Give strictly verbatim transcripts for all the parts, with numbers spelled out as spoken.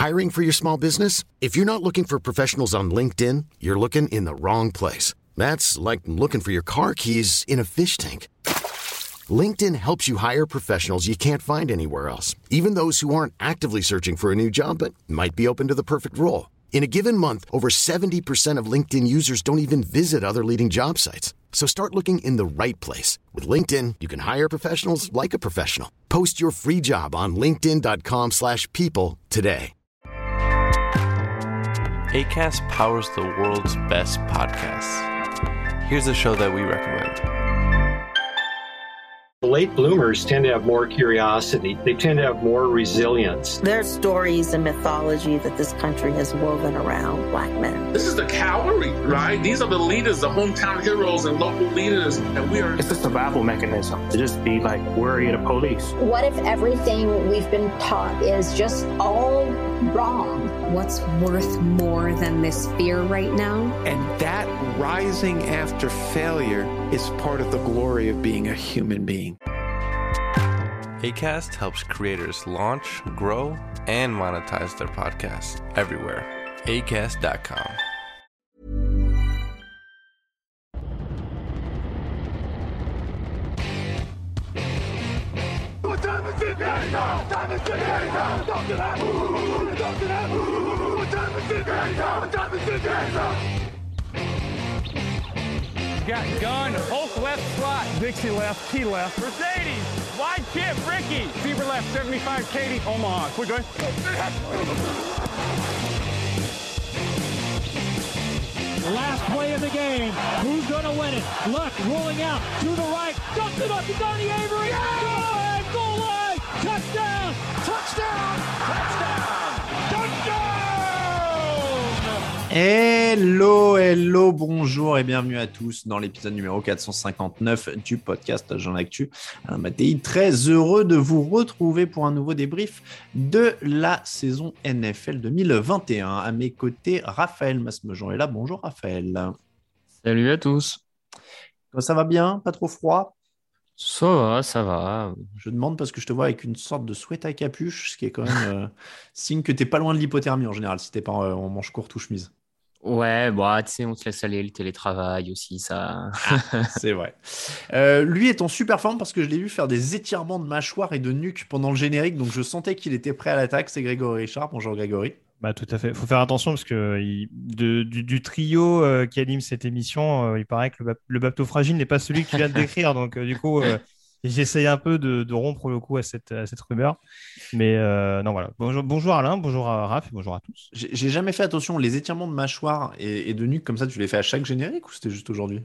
Hiring for your small business? If you're not looking for professionals on LinkedIn, you're looking in the wrong place. That's like looking for your car keys in a fish tank. LinkedIn helps you hire professionals you can't find anywhere else, even those who aren't actively searching for a new job but might be open to the perfect role. In a given month, over seventy percent of LinkedIn users don't even visit other leading job sites. So start looking in the right place. With LinkedIn, you can hire professionals like a professional. Post your free job on linkedin.com slash people today. Acast powers the world's best podcasts. Here's a show that we recommend. Late bloomers tend to have more curiosity. They tend to have more resilience. There are stories and mythology that this country has woven around Black men. This is the cavalry, right? These are the leaders, the hometown heroes and local leaders. And we are... It's a survival mechanism to just be like worried of police. What if everything we've been taught is just all wrong? What's worth more than this fear right now? And that rising after failure is part of the glory of being a human being. Acast helps creators launch, grow, and monetize their podcasts everywhere. acast dot com. Got gun, Hulk left slot, Dixie left, T left, Mercedes, wide chip, Ricky, Fever left, seventy-five, Katie, Omaha. We're good. Last play of the game. Who's going to win it? Luck rolling out to the right. Dumps it up to Donnie Avery. Yeah! Goal line, goal line. Touchdown, touchdown, touchdown, touchdown. Hello, hello, bonjour et bienvenue à tous dans l'épisode numéro quatre cent cinquante-neuf du podcast Jean Actu. Alain Mattei, très heureux de vous retrouver pour un nouveau débrief de la saison N F L deux mille vingt et un. À mes côtés, Raphaël Masmejean est là. Bonjour Raphaël. Salut à tous. Ça va bien? Pas trop froid? Ça va, ça va. Je demande parce que je te vois avec une sorte de sweat à capuche, ce qui est quand même euh, signe que t'es pas loin de l'hypothermie en général, si t'es pas euh, en manche courte ou chemise. Ouais, bah, tu sais, on se laisse aller, le télétravail aussi, ça. Ah, c'est vrai. Euh, lui est en super forme parce que je l'ai vu faire des étirements de mâchoire et de nuque pendant le générique, donc je sentais qu'il était prêt à l'attaque. C'est Grégory Richard. Bonjour Grégory. Bah, tout à fait. Il faut faire attention parce que il, de, du, du trio euh, qui anime cette émission, euh, il paraît que le, le Bapto Fragile n'est pas celui que tu viens de décrire. Donc, euh, du coup, euh, j'essaye un peu de, de rompre le coup à cette, à cette rumeur. Mais euh, non, voilà. Bonjour, bonjour Alain, bonjour à Raph et bonjour à tous. J'ai, j'ai jamais fait attention. Les étirements de mâchoire et, et de nuque comme ça, tu les fais à chaque générique ou c'était juste aujourd'hui?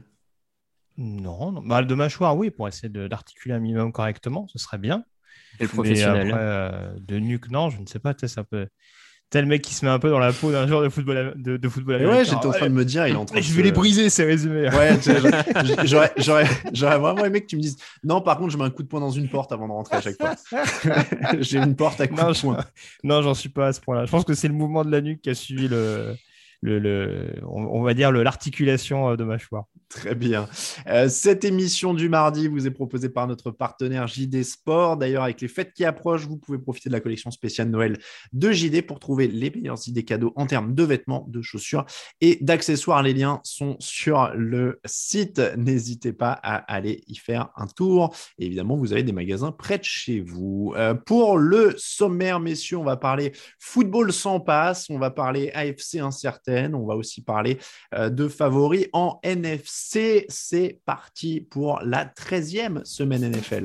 Non, non. Bah, de mâchoire, oui, pour essayer de, d'articuler un minimum correctement, ce serait bien. Et le professionnel. Mais après, euh, de nuque, non, je ne sais pas. Tu sais, c'est un peu... Tel mec qui se met un peu dans la peau d'un joueur de football, de, de football américain. Ouais, j'étais en train de me dire, il est en train de Je vais se... les briser, ces résumés. Ouais, j'aurais, j'aurais, j'aurais vraiment aimé que tu me dises non, par contre, je mets un coup de poing dans une porte avant de rentrer à chaque fois. J'ai une porte à coup non, de poing. Je... Non, j'en suis pas à ce point-là. Je pense que c'est le mouvement de la nuque qui a suivi le. Le, le, on va dire le, l'articulation de mâchoire. Très bien. Euh, cette émission du mardi vous est proposée par notre partenaire J D Sport. D'ailleurs, avec les fêtes qui approchent, vous pouvez profiter de la collection spéciale Noël de J D pour trouver les meilleures idées cadeaux en termes de vêtements, de chaussures et d'accessoires. Les liens sont sur le site. N'hésitez pas à aller y faire un tour. Et évidemment, vous avez des magasins près de chez vous. Euh, pour le sommaire, messieurs, on va parler football sans passe. On va parler A F C incertaine. On va aussi parler euh, de favoris en N F C. C'est parti pour la treizième semaine N F L.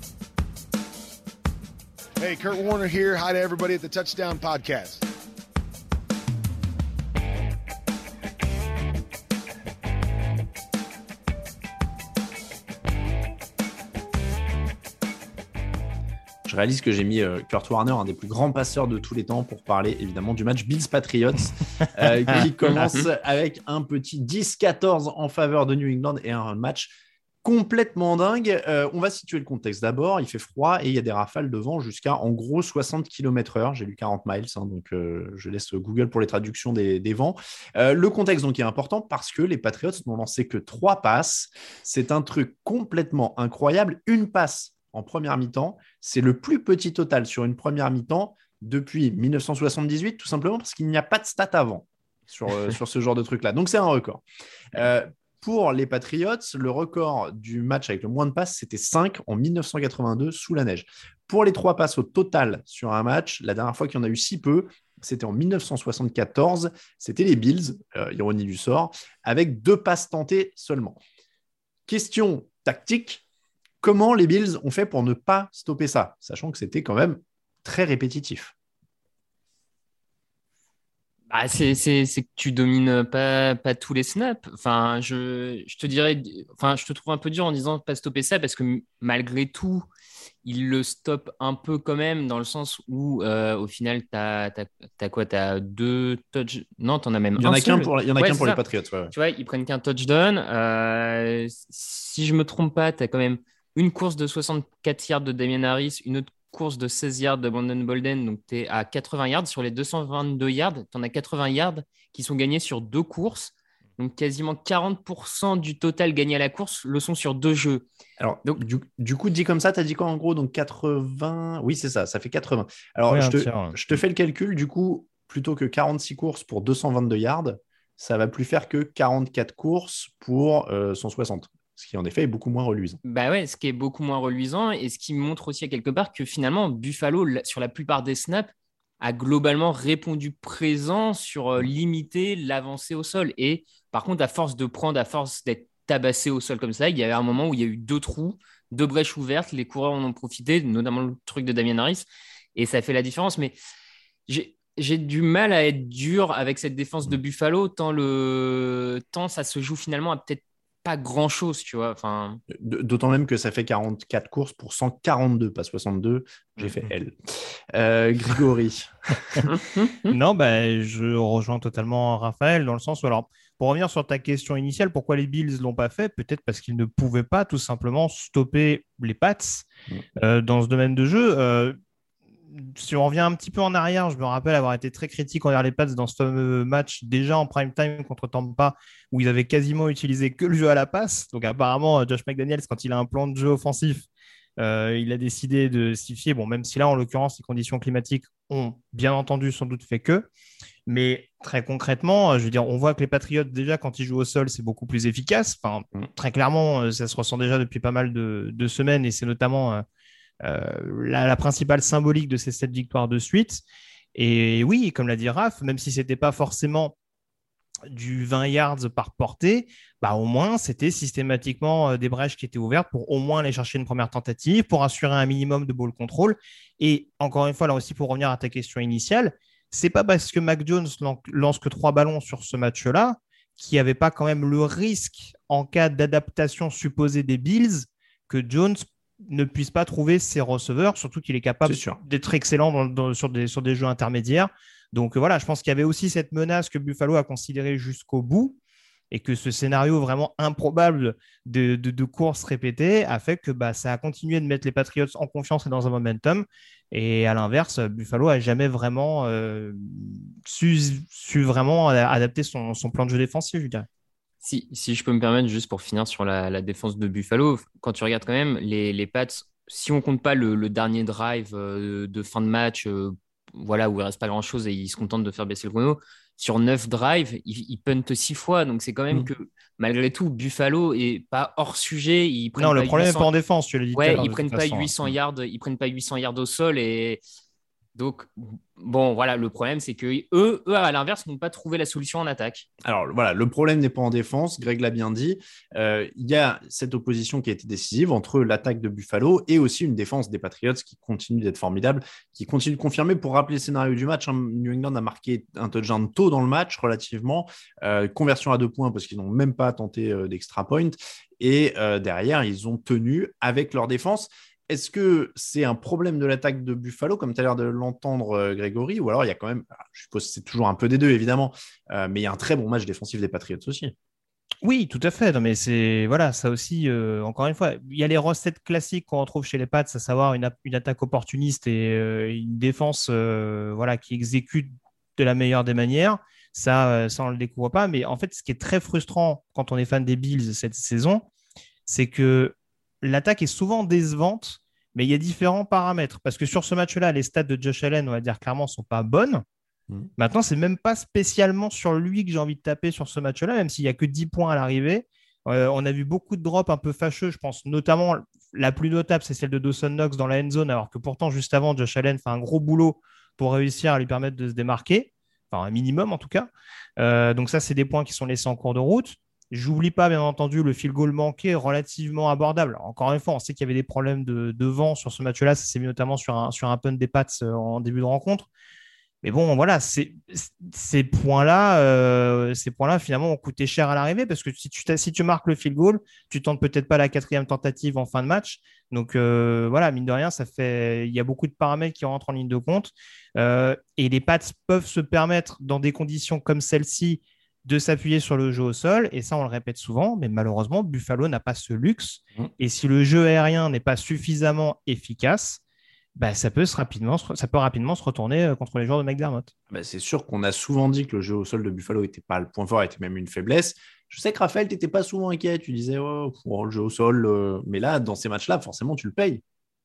Hey, Kurt Warner here. Hi to everybody at the Touchdown Podcast. Je réalise que j'ai mis euh, Kurt Warner, un des plus grands passeurs de tous les temps, pour parler évidemment du match Bills-Patriots euh, qui commence avec un petit dix quatorze en faveur de New England et un match complètement dingue. Euh, on va situer le contexte d'abord. Il fait froid et il y a des rafales de vent jusqu'à en gros soixante kilomètres heure. J'ai lu quarante miles, hein, donc euh, je laisse Google pour les traductions des, des vents. Euh, le contexte donc est important parce que les Patriots n'ont lancé que trois passes. C'est un truc complètement incroyable. Une passe en première mi-temps, c'est le plus petit total sur une première mi-temps depuis dix-neuf cent soixante-dix-huit, tout simplement parce qu'il n'y a pas de stats avant sur, euh, sur ce genre de truc-là. Donc, c'est un record. Euh, pour les Patriots, le record du match avec le moins de passes, c'était cinq en dix-neuf cent quatre-vingt-deux sous la neige. Pour les trois passes au total sur un match, la dernière fois qu'il y en a eu si peu, c'était en dix-neuf cent soixante-quatorze. C'était les Bills, euh, ironie du sort, avec deux passes tentées seulement. Question tactique, comment les Bills ont fait pour ne pas stopper ça, sachant que c'était quand même très répétitif? Bah, c'est, c'est, c'est que tu domines pas, pas tous les snaps. Enfin, je, je te dirais, enfin, je te trouve un peu dur en disant pas stopper ça parce que malgré tout, il le stoppe un peu quand même dans le sens où euh, au final, tu as quoi? Tu as deux touchdowns. Non, tu en as même un. Il y en a seul. qu'un pour, il y en a ouais, qu'un pour ça. les Patriots. Ouais, ouais. Tu vois, ils prennent qu'un touchdown. Euh, si je me trompe pas, tu as quand même une course de soixante-quatre yards de Damien Harris, une autre course de seize yards de Brandon Bolden, donc tu es à quatre-vingts yards. Sur les deux cent vingt-deux yards, tu en as quatre-vingts yards qui sont gagnés sur deux courses. Donc quasiment quarante pour cent du total gagné à la course le sont sur deux jeux. Alors, donc, du, du coup, dit comme ça, tu as dit quoi en gros? Donc quatre-vingts, oui, c'est ça, ça fait quatre-vingts. Alors, ouais, je, te, tir, ouais. je te fais le calcul, du coup, plutôt que quarante-six courses pour deux cent vingt-deux yards, ça va plus faire que quarante-quatre courses pour euh, cent soixante. Ce qui, en effet, est beaucoup moins reluisant. Bah ouais, ce qui est beaucoup moins reluisant et ce qui montre aussi à quelque part que finalement, Buffalo, sur la plupart des snaps, a globalement répondu présent sur euh, limiter l'avancée au sol. Et par contre, à force de prendre, à force d'être tabassé au sol comme ça, il y avait un moment où il y a eu deux trous, deux brèches ouvertes, les coureurs en ont profité, notamment le truc de Damien Harris, et ça fait la différence. Mais j'ai, j'ai du mal à être dur avec cette défense de Buffalo, tant, le... tant ça se joue finalement à peut-être pas grand chose, tu vois. Enfin... D'autant même que ça fait quarante-quatre courses pour cent quarante-deux, pas soixante-deux. J'ai fait L. Euh, Grégory. Non, bah, je rejoins totalement Raphaël dans le sens où, alors, pour revenir sur ta question initiale, pourquoi les Bills ne l'ont pas fait? Peut-être parce qu'ils ne pouvaient pas tout simplement stopper les Pats euh, dans ce domaine de jeu. Euh, si on revient un petit peu en arrière, je me rappelle avoir été très critique envers les Pats dans ce fameux match déjà en prime time contre Tampa où ils avaient quasiment utilisé que le jeu à la passe. Donc apparemment, Josh McDaniels, quand il a un plan de jeu offensif, euh, il a décidé de s'y fier. Bon, même si là, en l'occurrence, les conditions climatiques ont bien entendu sans doute fait que. Mais très concrètement, je veux dire, on voit que les Patriots, déjà, quand ils jouent au sol, c'est beaucoup plus efficace. Enfin, très clairement, ça se ressent déjà depuis pas mal de, de semaines et c'est notamment... Euh, Euh, la, la principale symbolique de ces sept victoires de suite. Et oui, comme l'a dit Raph, même si ce n'était pas forcément du vingt yards par portée, bah au moins c'était systématiquement des brèches qui étaient ouvertes pour au moins aller chercher une première tentative, pour assurer un minimum de ball control. Et encore une fois, là aussi, pour revenir à ta question initiale, c'est pas parce que Mac Jones lance que trois ballons sur ce match-là qu'il n'y avait pas quand même le risque en cas d'adaptation supposée des Bills que Jones ne puisse pas trouver ses receveurs, surtout qu'il est capable C'est d'être excellent dans, dans, sur, des, sur des jeux intermédiaires. Donc voilà, je pense qu'il y avait aussi cette menace que Buffalo a considérée jusqu'au bout et que ce scénario vraiment improbable de, de, de courses répétées a fait que bah, ça a continué de mettre les Patriots en confiance et dans un momentum. Et à l'inverse, Buffalo n'a jamais vraiment euh, su, su vraiment adapter son, son plan de jeu défensif, je dirais. Si, si je peux me permettre, juste pour finir sur la, la défense de Buffalo, quand tu regardes quand même les, les Pats, si on ne compte pas le, le dernier drive euh, de fin de match, euh, voilà, où il ne reste pas grand-chose et ils se contentent de faire baisser le chrono, sur neuf drives, ils, ils puntent six fois. Donc c'est quand même mmh. que, malgré tout, Buffalo n'est pas hors sujet. Ils non, le pas problème n'est huit cents... pas en défense, tu l'as dit. Ouais, ils ne prennent pas façon, huit cents hein. yards, ils prennent pas huit cents yards au sol et... Donc, bon, voilà, le problème, c'est qu'eux, eux, à l'inverse, n'ont pas trouvé la solution en attaque. Alors, voilà, le problème n'est pas en défense, Greg l'a bien dit. Euh, il y a cette opposition qui a été décisive entre l'attaque de Buffalo et aussi une défense des Patriots qui continue d'être formidable, qui continue de confirmer. Pour rappeler le scénario du match, hein, New England a marqué un touchdown tôt dans le match, relativement. Euh, conversion à deux points parce qu'ils n'ont même pas tenté euh, d'extra point. Et euh, derrière, ils ont tenu avec leur défense. Est-ce que c'est un problème de l'attaque de Buffalo, comme tu as l'air de l'entendre, euh, Grégory, ou alors il y a quand même, je suppose que c'est toujours un peu des deux, évidemment, euh, mais il y a un très bon match défensif des Patriots aussi. Oui, tout à fait. Non, mais c'est voilà, ça aussi. Euh, encore une fois, il y a les recettes classiques qu'on retrouve chez les Pats, à savoir une, une attaque opportuniste et euh, une défense, euh, voilà, qui exécute de la meilleure des manières. Ça, euh, ça on le découvre pas. Mais en fait, ce qui est très frustrant quand on est fan des Bills cette saison, c'est que l'attaque est souvent décevante, mais il y a différents paramètres. Parce que sur ce match-là, les stats de Josh Allen, on va dire clairement, ne sont pas bonnes. Mmh. Maintenant, ce n'est même pas spécialement sur lui que j'ai envie de taper sur ce match-là, même s'il n'y a que dix points à l'arrivée. Euh, on a vu beaucoup de drops un peu fâcheux, je pense. Notamment, la plus notable, c'est celle de Dawson Knox dans la end zone, alors que pourtant, juste avant, Josh Allen fait un gros boulot pour réussir à lui permettre de se démarquer. Enfin, un minimum en tout cas. Euh, donc ça, c'est des points qui sont laissés en cours de route. J'oublie pas, bien entendu, le field goal manqué relativement abordable. Encore une fois, on sait qu'il y avait des problèmes de, de vent sur ce match-là. Ça s'est mis notamment sur un, sur un punt des Pats en début de rencontre. Mais bon, voilà, c'est, ces points-là, euh, ces points-là, finalement, ont coûté cher à l'arrivée parce que si tu, si tu marques le field goal, tu tentes peut-être pas la quatrième tentative en fin de match. Donc euh, voilà, mine de rien, ça fait, il y a beaucoup de paramètres qui rentrent en ligne de compte. Euh, et les Pats peuvent se permettre, dans des conditions comme celle-ci, de s'appuyer sur le jeu au sol. Et ça, on le répète souvent, mais malheureusement, Buffalo n'a pas ce luxe. Mmh. Et si le jeu aérien n'est pas suffisamment efficace, bah, ça, peut se rapidement, ça peut rapidement se retourner contre les joueurs de McDermott. Bah, c'est sûr qu'on a souvent dit que le jeu au sol de Buffalo n'était pas le point fort, était même une faiblesse. Je sais que Raphaël, tu n'étais pas souvent inquiet. Tu disais, oh, pour le jeu au sol. Euh... Mais là, dans ces matchs-là, forcément, tu le payes.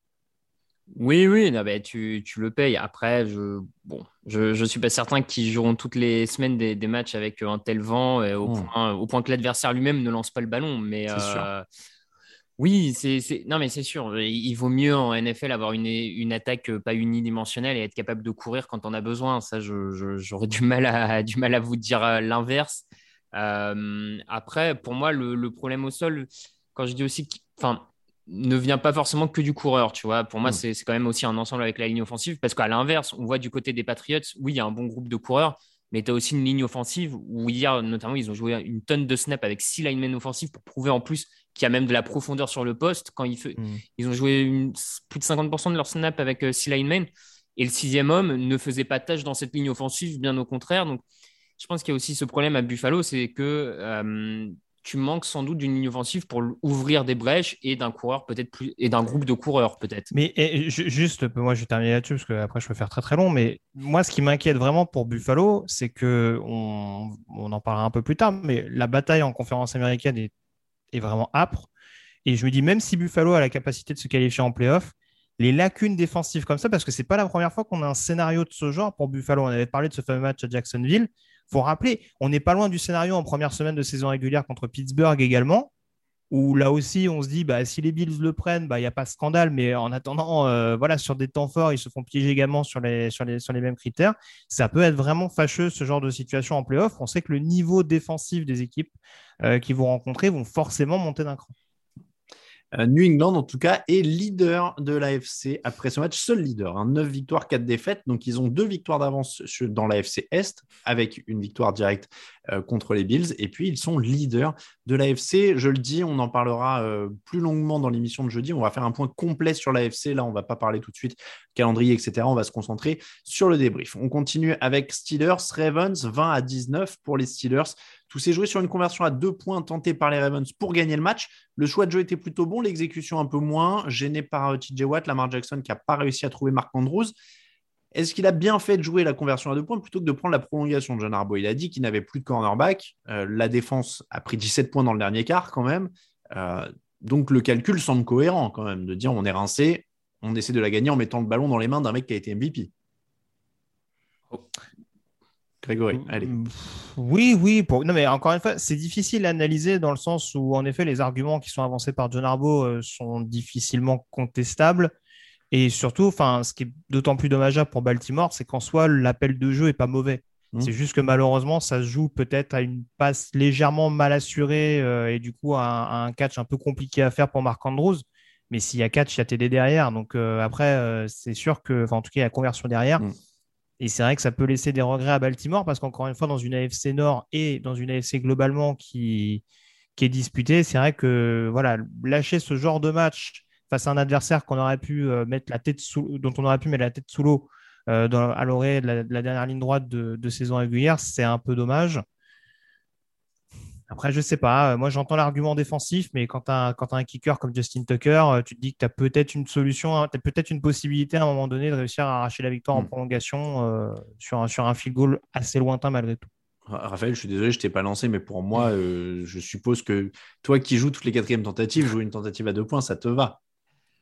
Oui, oui, non, bah, tu, tu le payes. Après, je bon, je, je suis pas certain qu'ils joueront toutes les semaines des, des matchs avec un tel vent, et au, mmh. point, au point que l'adversaire lui-même ne lance pas le ballon. Mais c'est euh, sûr. Oui, c'est, c'est... Non, mais c'est sûr. Il vaut mieux en N F L avoir une, une attaque pas unidimensionnelle et être capable de courir quand on a besoin. Ça, je, je, j'aurais du mal, à, du mal à vous dire l'inverse. Euh, après, pour moi, le, le problème au sol, quand je dis aussi, enfin, ne vient pas forcément que du coureur. Tu vois, pour moi, mmh. c'est, c'est quand même aussi un ensemble avec la ligne offensive. Parce qu'à l'inverse, on voit du côté des Patriots, oui, il y a un bon groupe de coureurs. Mais tu as aussi une ligne offensive où hier, notamment, ils ont joué une tonne de snaps avec six linemen offensifs pour prouver en plus qu'il y a même de la profondeur sur le poste. Quand ils, fait... mmh. ils ont joué une... plus de cinquante pour cent de leur snap avec euh, six linemen et le sixième homme ne faisait pas de tâche dans cette ligne offensive, bien au contraire. Donc, je pense qu'il y a aussi ce problème à Buffalo, c'est que euh, tu manques sans doute d'une ligne offensive pour ouvrir des brèches et d'un coureur peut-être plus et d'un groupe de coureurs peut-être. Mais et, juste, moi je vais terminer là-dessus parce qu'après je peux faire très très long, mais moi ce qui m'inquiète vraiment pour Buffalo, c'est que on, on en parlera un peu plus tard, mais la bataille en conférence américaine est, est vraiment âpre. Et je me dis, même si Buffalo a la capacité de se qualifier en play-off, les lacunes défensives comme ça, parce que c'est pas la première fois qu'on a un scénario de ce genre pour Buffalo. On avait parlé de ce fameux match à Jacksonville. Il faut rappeler, on n'est pas loin du scénario en première semaine de saison régulière contre Pittsburgh également, où là aussi, on se dit, bah, si les Bills le prennent, bah, il n'y a pas de scandale, mais en attendant, euh, voilà, sur des temps forts, ils se font piéger également sur les, sur, les, sur les mêmes critères. Ça peut être vraiment fâcheux, ce genre de situation en play-off. On sait que le niveau défensif des équipes euh, qui vont rencontrer vont forcément monter d'un cran. New England, en tout cas, est leader de l'A F C après ce match, seul leader, hein, neuf victoires, quatre défaites. Donc, ils ont deux victoires d'avance dans l'A F C Est avec une victoire directe euh, contre les Bills. Et puis, ils sont leaders de l'A F C. Je le dis, on en parlera euh, plus longuement dans l'émission de jeudi. On va faire un point complet sur l'A F C. Là, on ne va pas parler tout de suite calendrier, et cetera. On va se concentrer sur le débrief. On continue avec Steelers-Ravens, vingt à dix-neuf pour les Steelers. Tout s'est joué sur une conversion à deux points tentée par les Ravens pour gagner le match. Le choix de jeu était plutôt bon, l'exécution un peu moins, gêné par T J Watt, Lamar Jackson qui n'a pas réussi à trouver Mark Andrews. Est-ce qu'il a bien fait de jouer la conversion à deux points plutôt que de prendre la prolongation de John Harbaugh? Il a dit qu'il n'avait plus de cornerback. Euh, la défense a pris dix-sept points dans le dernier quart quand même. Euh, donc le calcul semble cohérent quand même, de dire on est rincé, on essaie de la gagner en mettant le ballon dans les mains d'un mec qui a été M V P. Oh. Grégory, allez. Oui, oui. Pour... Non, mais encore une fois, c'est difficile à analyser dans le sens où, en effet, les arguments qui sont avancés par John Harbaugh euh, sont difficilement contestables. Et surtout, ce qui est d'autant plus dommageable pour Baltimore, c'est qu'en soi, l'appel de jeu n'est pas mauvais. Mmh. C'est juste que malheureusement, ça se joue peut-être à une passe légèrement mal assurée euh, et du coup, à un, à un catch un peu compliqué à faire pour Mark Andrews. Mais s'il y a catch, il y a T D derrière. Donc euh, après, euh, c'est sûr que, en tout cas, il y a conversion derrière. Mmh. Et c'est vrai que ça peut laisser des regrets à Baltimore parce qu'encore une fois, dans une A F C Nord et dans une A F C globalement qui, qui est disputée, c'est vrai que voilà, lâcher ce genre de match face à un adversaire qu'on aurait pu euh, mettre la tête sous, dont on aurait pu mettre la tête sous l'eau euh, dans, à l'orée de la, de la dernière ligne droite de, de saison régulière, c'est un peu dommage. Après, je ne sais pas. Moi, j'entends l'argument défensif, mais quand tu as un kicker comme Justin Tucker, tu te dis que tu as peut-être une solution, tu as peut-être une possibilité à un moment donné de réussir à arracher la victoire mmh. en prolongation euh, sur, un, sur un field goal assez lointain malgré tout. Raphaël, je suis désolé, je ne t'ai pas lancé, mais pour moi, euh, je suppose que toi qui joues toutes les quatrièmes tentatives, jouer une tentative à deux points, ça te va.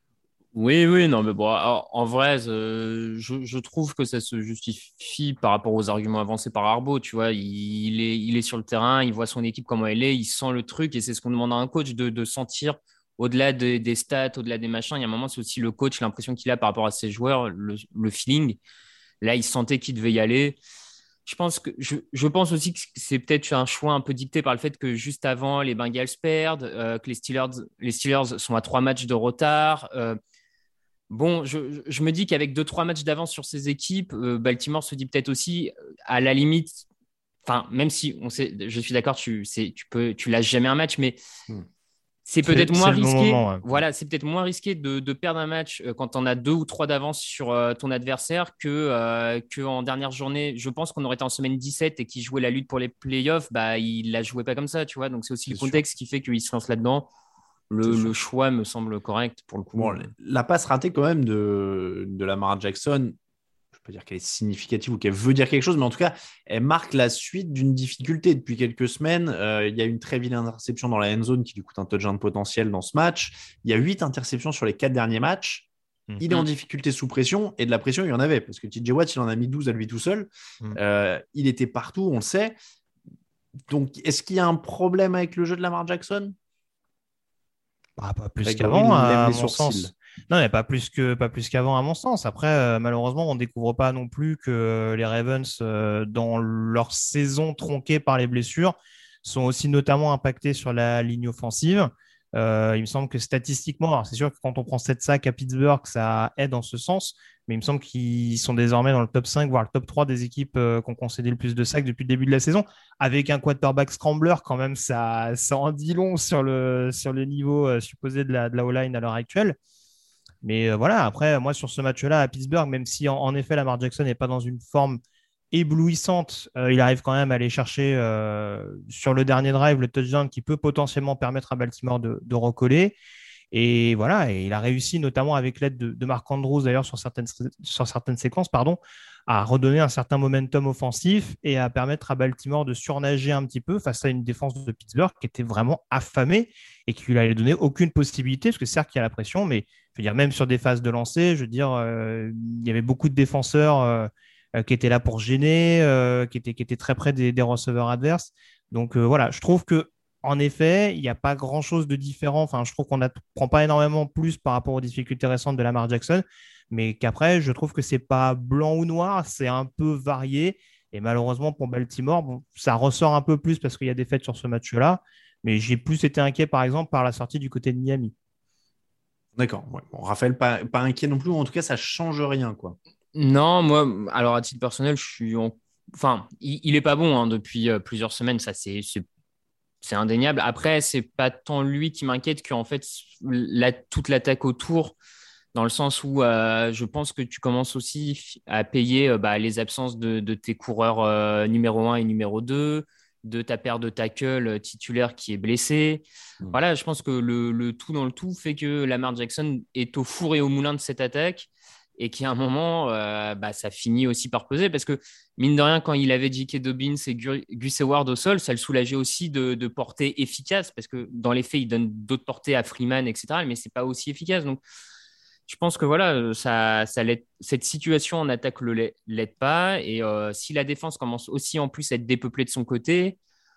Oui, oui, non, mais bon, alors, en vrai, euh, je, je trouve que ça se justifie par rapport aux arguments avancés par Arbo. Tu vois, il, il est, il est sur le terrain, il voit son équipe comment elle est, il sent le truc, et c'est ce qu'on demande à un coach de, de sentir au-delà des, des stats, au-delà des machins. Il y a un moment, c'est aussi le coach, l'impression qu'il a par rapport à ses joueurs, le, le feeling. Là, il sentait qu'il devait y aller. Je pense que je, je pense aussi que c'est peut-être un choix un peu dicté par le fait que juste avant, les Bengals perdent, euh, que les Steelers, les Steelers sont à trois matchs de retard. Euh, Bon, je, je me dis qu'avec deux, trois matchs d'avance sur ces équipes, euh, Baltimore se dit peut-être aussi, à la limite, enfin, même si on sait, je suis d'accord, tu, c'est, tu peux, tu lâches jamais un match, mais Hmm. c'est peut-être C'est- moins c'est le bon risqué. moment, ouais. Voilà, c'est peut-être moins risqué de, de perdre un match euh, quand on a deux ou trois d'avance sur euh, ton adversaire que, euh, que en dernière journée. Je pense qu'on aurait été en semaine dix-sept et qu'il jouait la lutte pour les playoffs, bah, il la jouait pas comme ça, tu vois. Donc c'est aussi C'est le sûr. contexte qui fait qu'il se lance là-dedans. Le, C'est sûr. le choix me semble correct pour le coup. Bon, la passe ratée quand même de, de Lamar Jackson, je peux pas dire qu'elle est significative ou qu'elle veut dire quelque chose, mais en tout cas, elle marque la suite d'une difficulté depuis quelques semaines. Euh, il y a une très vilaine interception dans la end zone qui lui coûte un touchdown potentiel dans ce match. Il y a huit interceptions sur les quatre derniers matchs. Mmh. Il est en difficulté sous pression, et de la pression, il y en avait, parce que T J Watt, il en a mis douze à lui tout seul. Mmh. Euh, il était partout, on le sait. Donc, est-ce qu'il y a un problème avec le jeu de Lamar Jackson ? Ah, pas plus Grégory qu'avant, lève à les mon sourcils. sens. Non, mais pas plus que pas plus qu'avant, à mon sens. Après, euh, malheureusement, on ne découvre pas non plus que les Ravens, euh, dans leur saison tronquée par les blessures, sont aussi notamment impactés sur la ligne offensive. Euh, il me semble que statistiquement, alors c'est sûr que quand on prend sept sacs à Pittsburgh, ça aide en ce sens, mais il me semble qu'ils sont désormais dans le top cinq, voire le top trois des équipes euh, qui ont concédé le plus de sacs depuis le début de la saison. Avec un quarterback scrambler, quand même, ça, ça en dit long sur le, sur le niveau euh, supposé de la, de la O-line à l'heure actuelle. Mais euh, voilà, après, moi, sur ce match-là à Pittsburgh, même si en, en effet, Lamar Jackson n'est pas dans une forme éblouissante, euh, il arrive quand même à aller chercher euh, sur le dernier drive le touchdown qui peut potentiellement permettre à Baltimore de, de recoller. Et voilà, et il a réussi, notamment avec l'aide de, de Mark Andrews, d'ailleurs, sur certaines, sur certaines séquences, pardon, à redonner un certain momentum offensif et à permettre à Baltimore de surnager un petit peu face à une défense de Pittsburgh qui était vraiment affamée et qui lui allait donner aucune possibilité, parce que certes, il y a la pression, mais je veux dire, même sur des phases de lancer, je veux dire, euh, il y avait beaucoup de défenseurs euh, euh, qui étaient là pour gêner, euh, qui, étaient, qui étaient très près des, des receveurs adverses. Donc euh, voilà, je trouve que en effet, il n'y a pas grand-chose de différent. Enfin, je trouve qu'on ne prend pas énormément plus par rapport aux difficultés récentes de Lamar Jackson, mais qu'après, je trouve que ce n'est pas blanc ou noir, c'est un peu varié. Et malheureusement, pour Baltimore, bon, ça ressort un peu plus parce qu'il y a des faits sur ce match-là, mais j'ai plus été inquiet, par exemple, par la sortie du côté de Miami. D'accord. Ouais. Bon, Raphaël, pas, pas inquiet non plus, ou en tout cas, ça ne change rien, quoi. Non, moi, alors à titre personnel, je suis en... Enfin, il, il est pas bon hein, depuis euh, plusieurs semaines, ça c'est, c'est, c'est indéniable. Après, c'est pas tant lui qui m'inquiète qu'en fait, la, toute l'attaque autour, dans le sens où euh, je pense que tu commences aussi à payer euh, bah, les absences de, de tes coureurs euh, numéro un et numéro deux, de ta paire de tackle titulaire qui est blessé. Mmh. Voilà, je pense que le, le tout dans le tout fait que Lamar Jackson est au four et au moulin de cette attaque. Et qu'à un moment, euh, bah, ça finit aussi par peser parce que, mine de rien, quand il avait J K. Dobbins et Gus Howard au sol, ça le soulageait aussi de, de portée efficace parce que dans les faits, il donne d'autres portées à Freeman, et cetera, mais ce n'est pas aussi efficace. Donc, je pense que voilà, ça, ça l'aide, cette situation en attaque ne l'aide pas. Et euh, si la défense commence aussi en plus à être dépeuplée de son côté,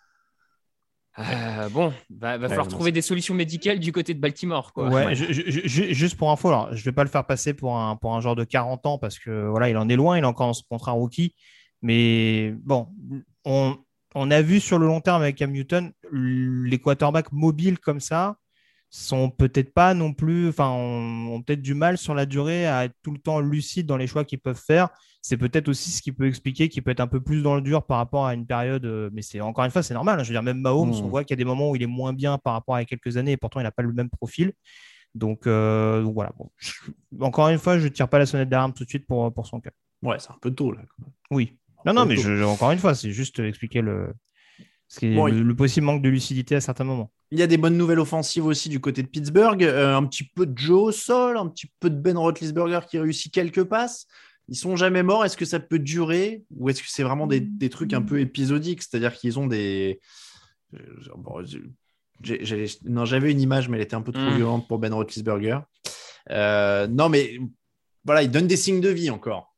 Euh, bon, va, va ouais, falloir trouver des solutions médicales du côté de Baltimore, quoi. Ouais, ouais. Je, je, je, juste pour info, alors, je ne vais pas le faire passer pour un, pour un genre de quarante ans parce que voilà, il en est loin, il est encore en contrat rookie. Mais bon, on, on a vu sur le long terme avec Cam Newton, les quarterbacks mobiles comme ça sont peut-être pas non plus, enfin, ont, ont peut-être du mal sur la durée à être tout le temps lucides dans les choix qu'ils peuvent faire. C'est peut-être aussi ce qui peut expliquer qu'il peut être un peu plus dans le dur par rapport à une période, mais c'est encore une fois, c'est normal. Hein. Je veux dire, même Mahomes, mmh. on voit qu'il y a des moments où il est moins bien par rapport à quelques années et pourtant il n'a pas le même profil. Donc, euh, donc voilà. Bon. Je, encore une fois, je ne tire pas la sonnette d'alarme tout de suite pour, pour son cas. Ouais, c'est un peu tôt là. Oui. Non, non, mais je, encore une fois, c'est juste expliquer le. Ce qui est bon, le, il... le possible manque de lucidité à certains moments. Il y a des bonnes nouvelles offensives aussi du côté de Pittsburgh. Euh, un petit peu de Joe au sol, un petit peu de Ben Roethlisberger qui réussit quelques passes. Ils sont jamais morts. Est-ce que ça peut durer ou est-ce que c'est vraiment des, des trucs un peu épisodiques ? C'est-à-dire qu'ils ont des... Bon, j'ai, j'ai... Non, j'avais une image, mais elle était un peu trop mmh. violente pour Ben Roethlisberger. Euh, non, mais voilà, il donne des signes de vie encore.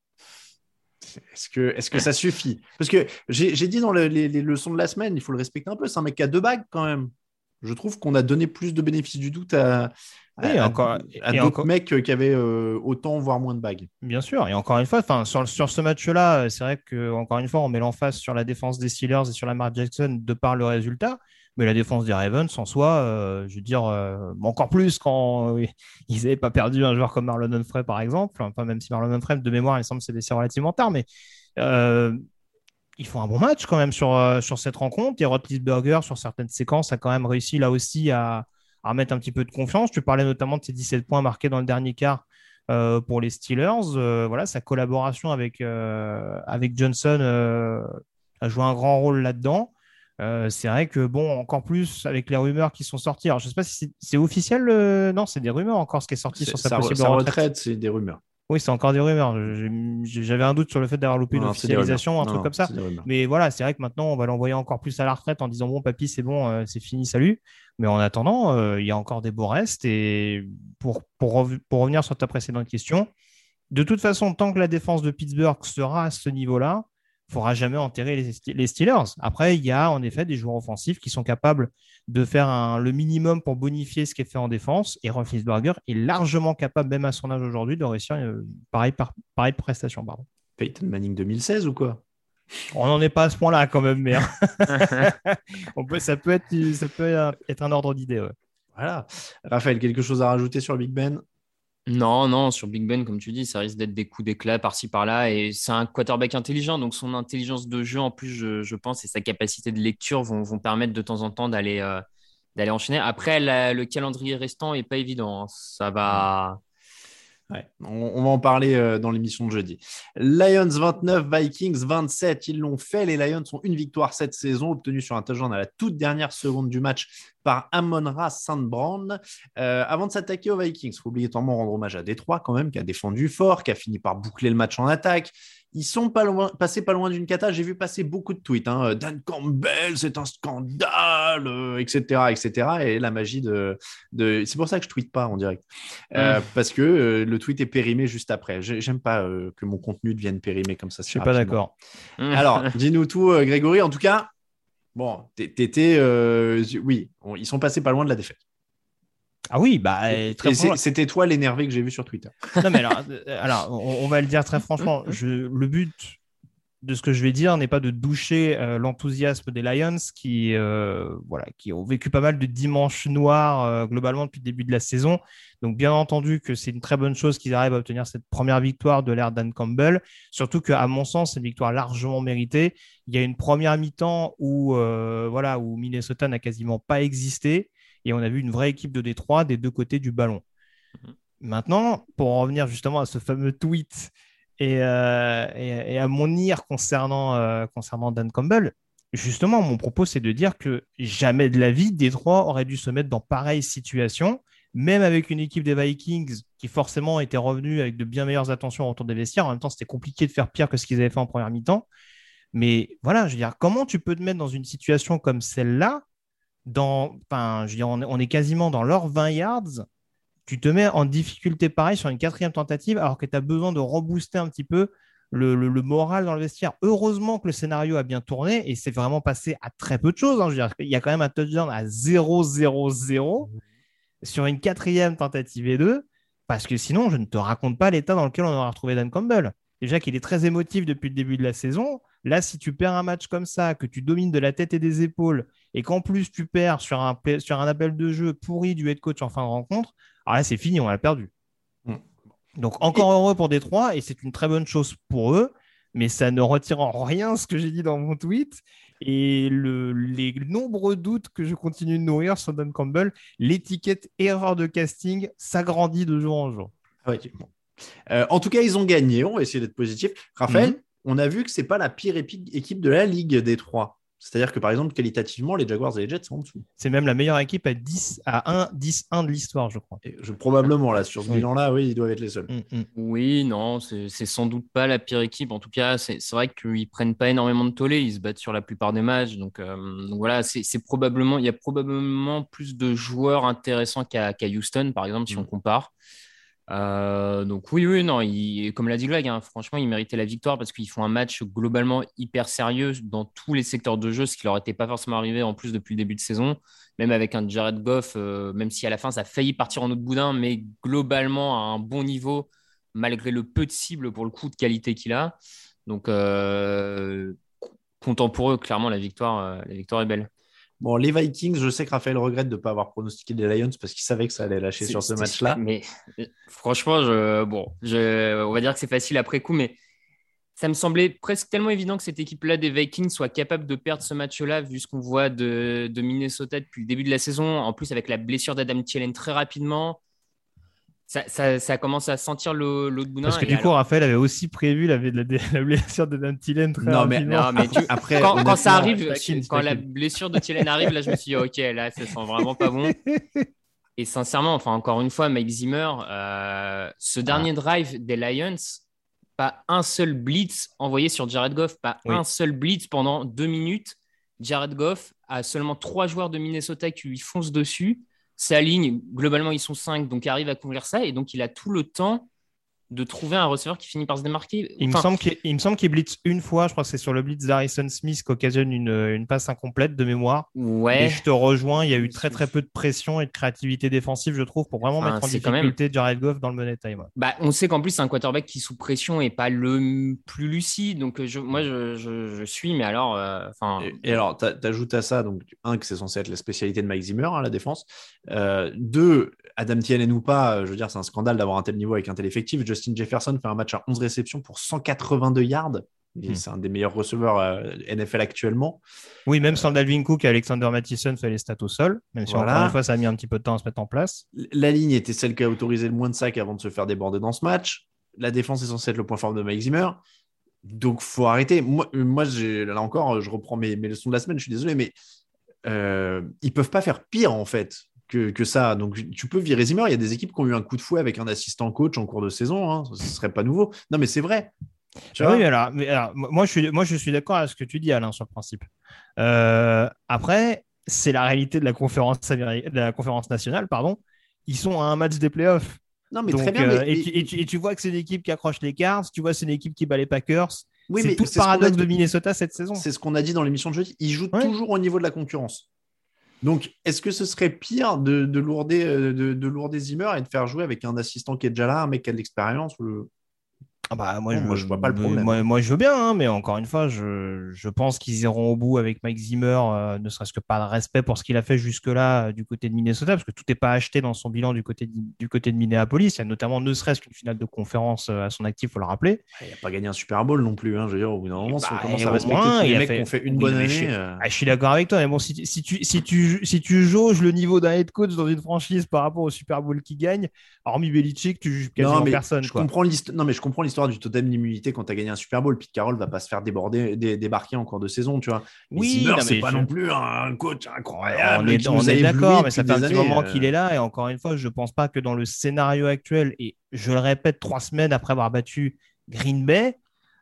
Est-ce que, est-ce que ça suffit? Parce que j'ai, j'ai dit dans le, les, les leçons de la semaine, il faut le respecter un peu. C'est un mec qui a deux bagues quand même. Je trouve qu'on a donné plus de bénéfices du doute à, à, et encore, à et d'autres encore... mecs qui avaient euh, autant, voire moins de bagues. Bien sûr. Et encore une fois, sur, sur ce match-là, c'est vrai qu'encore une fois, on met l'emphase sur la défense des Steelers et sur Lamar Jackson de par le résultat. Mais la défense des Ravens, en soi, euh, je veux dire, euh, encore plus quand euh, ils n'avaient pas perdu un joueur comme Marlon Humphrey, par exemple. Enfin, même si Marlon Humphrey, de mémoire, il semble s'est blessé relativement tard. Mais euh, ils font un bon match quand même sur, euh, sur cette rencontre. Et Roethlisberger, sur certaines séquences, a quand même réussi là aussi à, à remettre un petit peu de confiance. Tu parlais notamment de ces dix-sept points marqués dans le dernier quart euh, pour les Steelers. Euh, voilà, sa collaboration avec, euh, avec Johnson euh, a joué un grand rôle là-dedans. Euh, c'est vrai que, bon, encore plus avec les rumeurs qui sont sorties. Alors, je ne sais pas si c'est, c'est officiel. Euh... Non, c'est des rumeurs encore ce qui est sorti c'est, sur sa sa, possible sa retraite. retraite. C'est des rumeurs. Oui, c'est encore des rumeurs. Je, j'avais un doute sur le fait d'avoir loupé non, une non, officialisation ou un non, truc non, comme ça. Mais voilà, c'est vrai que maintenant, on va l'envoyer encore plus à la retraite en disant bon, papy, c'est bon, euh, c'est fini, salut. Mais en attendant, euh, il y a encore des beaux restes. Et pour, pour, pour revenir sur ta précédente question, de toute façon, tant que la défense de Pittsburgh sera à ce niveau-là, il ne faudra jamais enterrer les, les Steelers. Après, il y a en effet des joueurs offensifs qui sont capables de faire un, le minimum pour bonifier ce qui est fait en défense. Et Roethlisberger est largement capable, même à son âge aujourd'hui, de réussir euh, pareil, par, pareil prestation. Pardon. Peyton Manning deux mille seize ou quoi? On n'en est pas à ce point-là quand même, mais On peut, ça, peut être, ça peut être un ordre d'idée. Ouais. Voilà. Raphaël, quelque chose à rajouter sur le Big Ben? Non, non, sur Big Ben, comme tu dis, ça risque d'être des coups d'éclat par-ci par-là. Et c'est un quarterback intelligent, donc son intelligence de jeu, en plus, je, je pense, et sa capacité de lecture vont, vont permettre de temps en temps d'aller, euh, d'aller enchaîner. Après, la, le calendrier restant n'est pas évident. Hein. Ça va. Ouais, on, on va en parler euh, dans l'émission de jeudi. Lions vingt-neuf, Vikings vingt-sept. Ils l'ont fait. Les Lions ont une victoire cette saison, obtenue sur un touchdown à la toute dernière seconde du match par Amon-Ra Saint Brown. Euh, avant de s'attaquer aux Vikings, il faut obligatoirement rendre hommage à Détroit quand même, qui a défendu fort, qui a fini par boucler le match en attaque. Ils sont pas loin, passés pas loin d'une cata. J'ai vu passer beaucoup de tweets. Hein. Dan Campbell, c'est un scandale, euh, et cetera, et cetera. Et la magie de, de... C'est pour ça que je tweete pas en direct. Euh, mmh. Parce que euh, le tweet est périmé juste après. J'aime pas euh, que mon contenu devienne périmé comme ça. Je suis pas d'accord. Alors, dis-nous tout, euh, Grégory. En tout cas, bon, t'étais... Euh... Oui, on... ils sont passés pas loin de la défaite. Ah oui, bah, très et c'était toi l'énervé que j'ai vu sur Twitter. Non, mais alors, alors on, on va le dire très franchement. Je, le but de ce que je vais dire n'est pas de doucher euh, l'enthousiasme des Lions qui, euh, voilà, qui ont vécu pas mal de dimanches noirs euh, globalement depuis le début de la saison. Donc, bien entendu que c'est une très bonne chose qu'ils arrivent à obtenir cette première victoire de l'ère Dan Campbell. Surtout qu'à mon sens, c'est une victoire largement méritée. Il y a une première mi-temps où, euh, voilà, où Minnesota n'a quasiment pas existé. Et on a vu une vraie équipe de Détroit des deux côtés du ballon. Mmh. Maintenant, pour en revenir justement à ce fameux tweet et, euh, et, et à mon ire concernant, euh, concernant Dan Campbell, justement, mon propos, c'est de dire que jamais de la vie, Détroit aurait dû se mettre dans pareille situation, même avec une équipe des Vikings qui forcément était revenue avec de bien meilleures attentions autour des vestiaires. En même temps, c'était compliqué de faire pire que ce qu'ils avaient fait en première mi-temps. Mais voilà, je veux dire, comment tu peux te mettre dans une situation comme celle-là? Dans, enfin, je veux dire, on, on est quasiment dans leurs vingt yards, tu te mets en difficulté pareil sur une quatrième tentative alors que tu as besoin de rebooster un petit peu le, le, le moral dans le vestiaire. Heureusement que le scénario a bien tourné et c'est vraiment passé à très peu de choses. Hein. Je veux dire, il y a quand même un touchdown à zéro zéro zéro sur une quatrième tentative et deux, parce que sinon, je ne te raconte pas l'état dans lequel on aurait retrouvé Dan Campbell. Déjà qu'il est très émotif depuis le début de la saison. Là, si tu perds un match comme ça, que tu domines de la tête et des épaules, et qu'en plus tu perds sur un, sur un appel de jeu pourri du head coach en fin de rencontre, alors là, c'est fini, on l'a perdu. Mmh. Donc, encore et... heureux pour Détroit, et c'est une très bonne chose pour eux, mais ça ne retire en rien ce que j'ai dit dans mon tweet. Et le, les nombreux doutes que je continue de nourrir sur Dan Campbell, l'étiquette erreur de casting s'agrandit de jour en jour. Ah ouais, bon. euh, en tout cas, ils ont gagné. On va essayer d'être positif. Raphaël, mmh. on a vu que ce n'est pas la pire épi- équipe de la Ligue, Détroit. C'est-à-dire que, par exemple, qualitativement, les Jaguars et les Jets sont en dessous. C'est même la meilleure équipe à dix à un, dix un de l'histoire, je crois. Et je, probablement, là, sur ce oui. bilan-là, oui, ils doivent être les seuls. Mm, mm. Oui, non, c'est, c'est sans doute pas la pire équipe. En tout cas, c'est, c'est vrai qu'ils prennent pas énormément de tollé. Ils se battent sur la plupart des matchs. Donc, euh, donc voilà, c'est, c'est probablement, il y a probablement plus de joueurs intéressants qu'à, qu'à Houston, par exemple, si mm. on compare. Euh, donc oui, oui, non, il, comme l'a dit Greg, hein, franchement, ils méritaient la victoire parce qu'ils font un match globalement hyper sérieux dans tous les secteurs de jeu, ce qui leur était pas forcément arrivé en plus depuis le début de saison, même avec un Jared Goff, euh, même si à la fin ça a failli partir en autre boudin, mais globalement à un bon niveau, malgré le peu de cibles pour le coup de qualité qu'il a. Donc euh, content pour eux, clairement, la victoire, euh, la victoire est belle. Bon, les Vikings, je sais que Raphaël regrette de ne pas avoir pronostiqué les Lions parce qu'il savait que ça allait lâcher c'est, sur ce match-là. Mais franchement, je, bon, je, on va dire que c'est facile après coup, mais ça me semblait presque tellement évident que cette équipe-là des Vikings soit capable de perdre ce match-là, vu ce qu'on voit de, de Minnesota depuis le début de la saison. En plus, avec la blessure d'Adam Thielen très rapidement, ça, ça, ça commence à sentir l'eau, l'eau de boudin. Parce que du alors... coup, Raphaël avait aussi prévu la, la, la blessure d'Adam Thielen très non, rapidement. Mais, non, mais tu... après, quand, quand ça arrive, taquine, quand taquine. La blessure de Thielen arrive, là, je me suis dit, ok, là, ça sent vraiment pas bon. Et sincèrement, enfin, encore une fois, Mike Zimmer, euh, ce ah. dernier drive des Lions, pas un seul blitz envoyé sur Jared Goff, pas oui. un seul blitz pendant deux minutes. Jared Goff a seulement trois joueurs de Minnesota qui lui foncent dessus. Sa ligne, globalement, ils sont cinq, donc il arrive à couvrir ça. Et donc, il a tout le temps de trouver un receveur qui finit par se démarquer. Il, enfin, me, semble qu'il, il me semble qu'il blitz une fois. Je crois que c'est sur le blitz d'Harrison Smith qui occasionne une, une passe incomplète de mémoire. Ouais. Et je te rejoins. Il y a eu très, très peu de pression et de créativité défensive, je trouve, pour vraiment enfin, mettre en difficulté même... Jared Goff dans le money time. Bah, on sait qu'en plus, c'est un quarterback qui, sous pression, n'est pas le plus lucide. Donc, je, moi, je, je, je suis, mais alors... Euh, et, et alors, t'ajoutes à ça, donc, un, que c'est censé être la spécialité de Mike Zimmer, hein, la défense. Euh, deux, Adam Thielen ou pas, je veux dire, c'est un scandale d'avoir un tel niveau avec un tel effectif. Justin Jefferson fait un match à onze réceptions pour cent quatre-vingt-deux yards. Et hmm. C'est un des meilleurs receveurs euh, N F L actuellement. Oui, même sans Dalvin Cook et Alexander Mattison fait les stats au sol, même si voilà. Encore une fois, ça a mis un petit peu de temps à se mettre en place. La ligne était celle qui a autorisé le moins de sacs avant de se faire déborder dans ce match. La défense est censée être le point fort de Mike Zimmer. Donc, il faut arrêter. Moi, moi j'ai, là encore, je reprends mes, mes leçons de la semaine, je suis désolé, mais euh, ils ne peuvent pas faire pire, en fait. Que, que ça. Donc, tu peux virer Zimmer. Il y a des équipes qui ont eu un coup de fouet avec un assistant coach en cours de saison. Hein. Ce ne serait pas nouveau. Non, mais c'est vrai. Tu vois oui, mais alors, mais alors, moi, je suis, moi, je suis d'accord avec ce que tu dis, Alain, sur le principe. Euh, après, c'est la réalité de la conférence, de la conférence nationale. Pardon. Ils sont à un match des playoffs. Non, mais donc, très bien. Euh, mais, et, mais... Tu, et, tu, et tu vois que c'est une équipe qui accroche les cartes. Tu vois que c'est une équipe qui bat les Packers. Oui, c'est mais tout c'est le paradoxe dit... de Minnesota cette saison. C'est ce qu'on a dit dans l'émission de jeudi. Ils jouent ouais. toujours au niveau de la concurrence. Donc, est-ce que ce serait pire de, de, lourder, de, de lourder Zimmer et de faire jouer avec un assistant qui est déjà là, un mec qui a de l'expérience ou le... Ah bah, moi, non, je, moi, je vois pas le problème. Moi, moi je veux bien, hein, mais encore une fois, je, je pense qu'ils iront au bout avec Mike Zimmer, euh, ne serait-ce que par respect pour ce qu'il a fait jusque-là euh, du côté de Minnesota, parce que tout n'est pas acheté dans son bilan du côté de, du côté de Minneapolis. Il y a notamment ne serait-ce qu'une finale de conférence euh, à son actif, il faut le rappeler. Il n'a pas gagné un Super Bowl non plus. Hein, je veux dire, au bout d'un moment, bah, si on commence à respecter moins, tous les mecs fait... qui ont fait une bonne oui, année. Je, euh... ah, je suis d'accord avec toi, mais bon, si, si, tu, si, tu, si tu jauges le niveau d'un head coach dans une franchise par rapport au Super Bowl qui gagne, hormis Belichick, tu juges quasiment non, mais personne. Je quoi. comprends non, mais je comprends l'histoire du totem d'immunité quand tu as gagné un Super Bowl. Pete Carroll va pas se faire déborder, dé, débarquer en cours de saison, tu vois. Oui, Zimmer, non, c'est mais pas je... non plus un coach incroyable. On est, on est d'accord, mais ça fait un petit années, moment euh... qu'il est là. Et encore une fois, je pense pas que dans le scénario actuel, et je le répète, trois semaines après avoir battu Green Bay,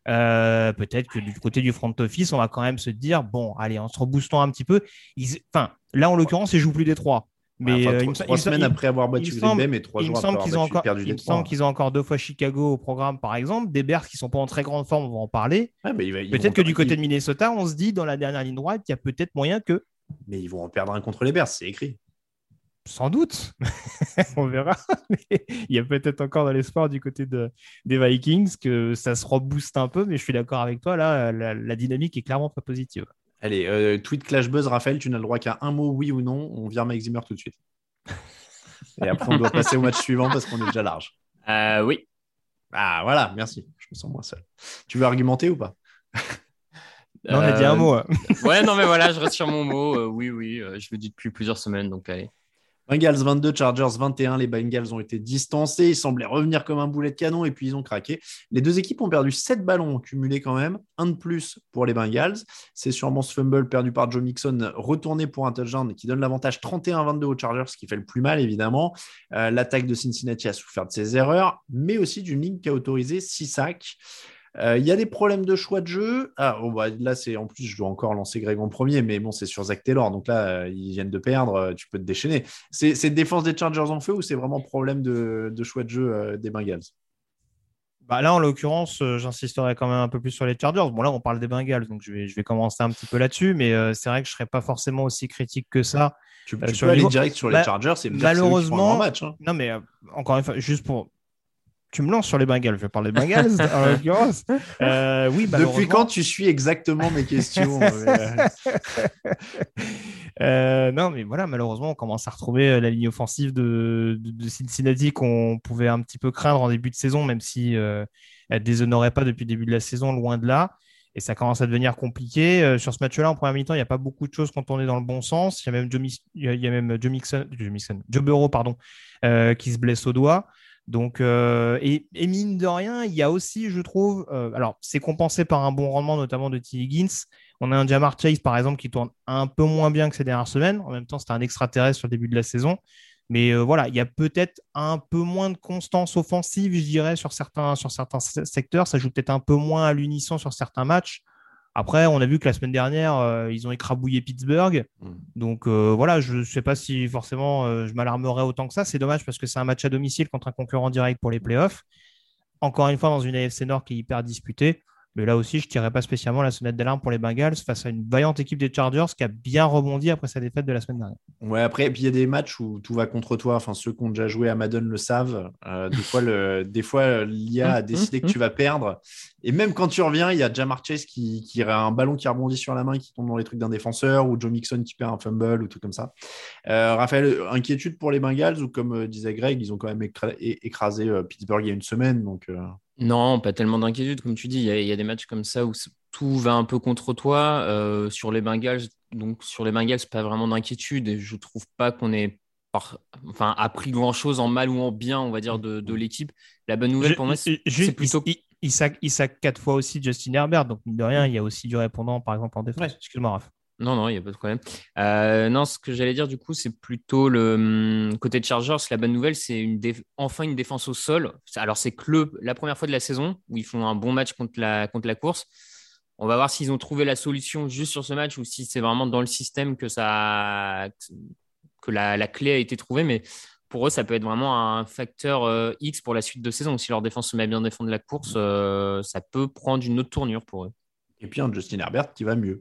euh, peut-être que du côté du front office, on va quand même se dire, bon, allez, en se reboostant un petit peu. Ils... Enfin, là, en l'occurrence, ils jouent plus des trois. Mais enfin, euh, trois, trois semaines il, après avoir battu Green Bay, mais trois jours après avoir battu, encore, perdu il me semble qu'ils ont encore deux fois Chicago au programme, par exemple. Des Bears qui ne sont pas en très grande forme, on va en parler. Ouais, mais il va, peut-être que du côté de Minnesota, on se dit dans la dernière ligne droite, il y a peut-être moyen que. Mais ils vont en perdre un contre les Bears, c'est écrit. Sans doute. On verra. Mais il y a peut-être encore dans l'espoir du côté de, des Vikings que ça se rebooste un peu, mais je suis d'accord avec toi, là, la, la dynamique est clairement pas positive. Allez, euh, tweet Clash Buzz, Raphaël, tu n'as le droit qu'à un mot, oui ou non. On vire Mike Zimmer tout de suite. Et après, on doit passer au match suivant parce qu'on est déjà large. Euh, oui. Ah, voilà, merci. Je me sens moins seul. Tu veux argumenter ou pas? Non, on a dit un mot. Hein. Ouais, non, mais voilà, je reste sur mon mot. Euh, oui, oui, euh, je le dis depuis plusieurs semaines, donc allez. Bengals vingt-deux, Chargers vingt et un. Les Bengals ont été distancés. Ils semblaient revenir comme un boulet de canon et puis ils ont craqué. Les deux équipes ont perdu sept ballons cumulés quand même. Un de plus pour les Bengals. C'est sûrement ce fumble perdu par Joe Mixon retourné pour un touchdown qui donne l'avantage trente et un à vingt-deux aux Chargers, ce qui fait le plus mal évidemment. Euh, l'attaque de Cincinnati a souffert de ses erreurs, mais aussi d'une ligne qui a autorisé six sacs. Il euh, y a des problèmes de choix de jeu. Ah, oh, bah, là, c'est en plus, je dois encore lancer Greg en premier, mais bon, c'est sur Zach Taylor. Donc là, euh, ils viennent de perdre. Euh, tu peux te déchaîner. C'est, c'est défense des Chargers en feu ou c'est vraiment problème de, de choix de jeu euh, des Bengals? Bah là, en l'occurrence, euh, j'insisterai quand même un peu plus sur les Chargers. Bon, là, on parle des Bengals, donc je vais, je vais commencer un petit peu là-dessus, mais euh, c'est vrai que je ne serais pas forcément aussi critique que ça. Tu, euh, tu sur peux aller niveau... direct sur les bah, Chargers, c'est malheureusement. Un match, hein. Non, mais euh, encore une fois, juste pour. Tu me lances sur les Bengals, je vais parler des Bengals en l'occurrence. Euh, oui, Depuis quand tu suis exactement mes questions? euh, Non, mais voilà, malheureusement, on commence à retrouver la ligne offensive de, de, de Cincinnati qu'on pouvait un petit peu craindre en début de saison, même si euh, elle ne déshonorait pas depuis le début de la saison, loin de là. Et ça commence à devenir compliqué. Euh, sur ce match-là, en première mi-temps, il n'y a pas beaucoup de choses qui ont tourné dans le bon sens. Il y a même Joe, Mis- il y a même Joe Mixon, Joe Mixon, Joe Burrow, pardon, euh, qui se blesse au doigt. Donc, euh, et, et mine de rien, il y a aussi, je trouve, euh, alors c'est compensé par un bon rendement, notamment de T. Higgins. On a un Jamar Chase, par exemple, qui tourne un peu moins bien que ces dernières semaines. En même temps, c'était un extraterrestre sur le début de la saison. Mais euh, voilà, il y a peut-être un peu moins de constance offensive, je dirais, sur certains, sur certains secteurs. Ça joue peut-être un peu moins à l'unisson sur certains matchs. Après, on a vu que la semaine dernière, euh, ils ont écrabouillé Pittsburgh. Mmh. Donc euh, voilà, je ne sais pas si forcément euh, je m'alarmerais autant que ça. C'est dommage parce que c'est un match à domicile contre un concurrent direct pour les playoffs. Encore une fois, dans une A F C Nord qui est hyper disputée. Mais là aussi, je ne tirerais pas spécialement la sonnette d'alarme pour les Bengals face à une vaillante équipe des Chargers qui a bien rebondi après sa défaite de la semaine dernière. Ouais, après, et puis il y a des matchs où tout va contre toi. Enfin, ceux qui ont déjà joué à Madden le savent. Euh, des fois, le, des fois, l'I A a décidé que tu vas perdre. Et même quand tu reviens, il y a Jamar Chase qui, qui a un ballon qui rebondit sur la main, qui tombe dans les trucs d'un défenseur, ou Joe Mixon qui perd un fumble, ou tout comme ça. Euh, Raphaël, inquiétude pour les Bengals, ou comme euh, disait Greg, ils ont quand même écra- écrasé euh, Pittsburgh il y a une semaine. Donc. Euh... Non, pas tellement d'inquiétude, comme tu dis. Il y, a, il y a des matchs comme ça où tout va un peu contre toi. Euh, sur les Bengals, donc sur les Bengals, pas vraiment d'inquiétude. Et je trouve pas qu'on ait par... enfin, appris grand-chose en mal ou en bien, on va dire, de, de l'équipe. La bonne nouvelle je, pour moi, c'est, je, c'est plutôt... Il, il, sac, il sac quatre fois aussi Justin Herbert. Donc, mine de rien, il y a aussi du répondant, par exemple, en défense. Ouais. Excuse-moi, Raph. Non, non, il n'y a pas de problème. Euh, non, ce que j'allais dire, du coup, c'est plutôt le hum, côté de Chargers. La bonne nouvelle, c'est une déf... enfin une défense au sol. Alors, c'est que le... la première fois de la saison où ils font un bon match contre la, contre la course. On va voir s'ils ont trouvé la solution juste sur ce match ou si c'est vraiment dans le système que, ça... que la, la clé a été trouvée. Mais pour eux, ça peut être vraiment un facteur euh, X pour la suite de saison. Si leur défense se met à bien défendre la course, euh, ça peut prendre une autre tournure pour eux. Et puis un Justin Herbert qui va mieux.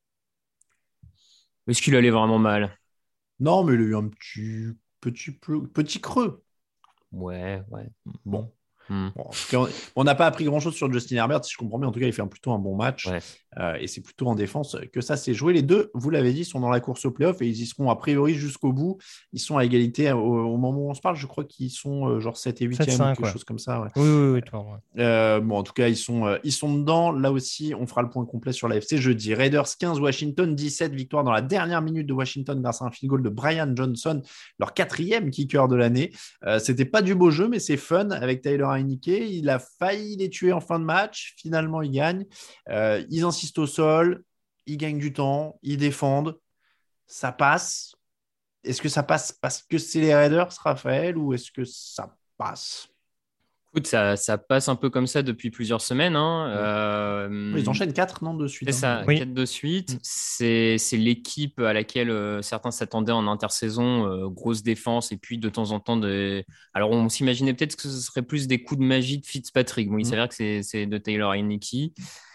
Est-ce qu'il allait vraiment mal? Non, mais il a eu un petit, petit, petit creux. Ouais, ouais. Bon. Mmh. Bon, on n'a pas appris grand-chose sur Justin Herbert, si je comprends bien. En tout cas, il fait un, plutôt un bon match. Ouais. Euh, et c'est plutôt en défense que ça s'est joué. Les deux, vous l'avez dit, sont dans la course au playoff et ils y seront a priori jusqu'au bout. Ils sont à égalité au, au moment où on se parle. Je crois qu'ils sont euh, genre sept et huitième ou quelque ouais. chose comme ça. Ouais. Oui, oui, oui. Toi, ouais. euh, bon, en tout cas, ils sont, euh, ils sont dedans. Là aussi, on fera le point complet sur l'A F C jeudi. Raiders quinze, Washington dix-sept. Victoire dans la dernière minute de Washington grâce à un field goal de Brian Johnson, leur quatrième kicker de l'année. Euh, c'était pas du beau jeu, mais c'est fun avec Tyler Heinicke. Il a failli les tuer en fin de match. Finalement, ils gagnent. Euh, ils insistent au sol. Ils gagnent du temps. Ils défendent. Ça passe. Est-ce que ça passe parce que c'est les Raiders, Raphaël, ou est-ce que ça passe? Écoute, ça, ça passe un peu comme ça depuis plusieurs semaines. Hein. Euh, Ils enchaînent quatre, non, de suite. C'est hein. ça, oui. quatre de suite. C'est, c'est l'équipe à laquelle euh, certains s'attendaient en intersaison, euh, grosse défense, et puis de temps en temps, de... alors on s'imaginait peut-être que ce serait plus des coups de magie de Fitzpatrick. Bon, il s'avère que c'est, c'est de Taylor Heinicke.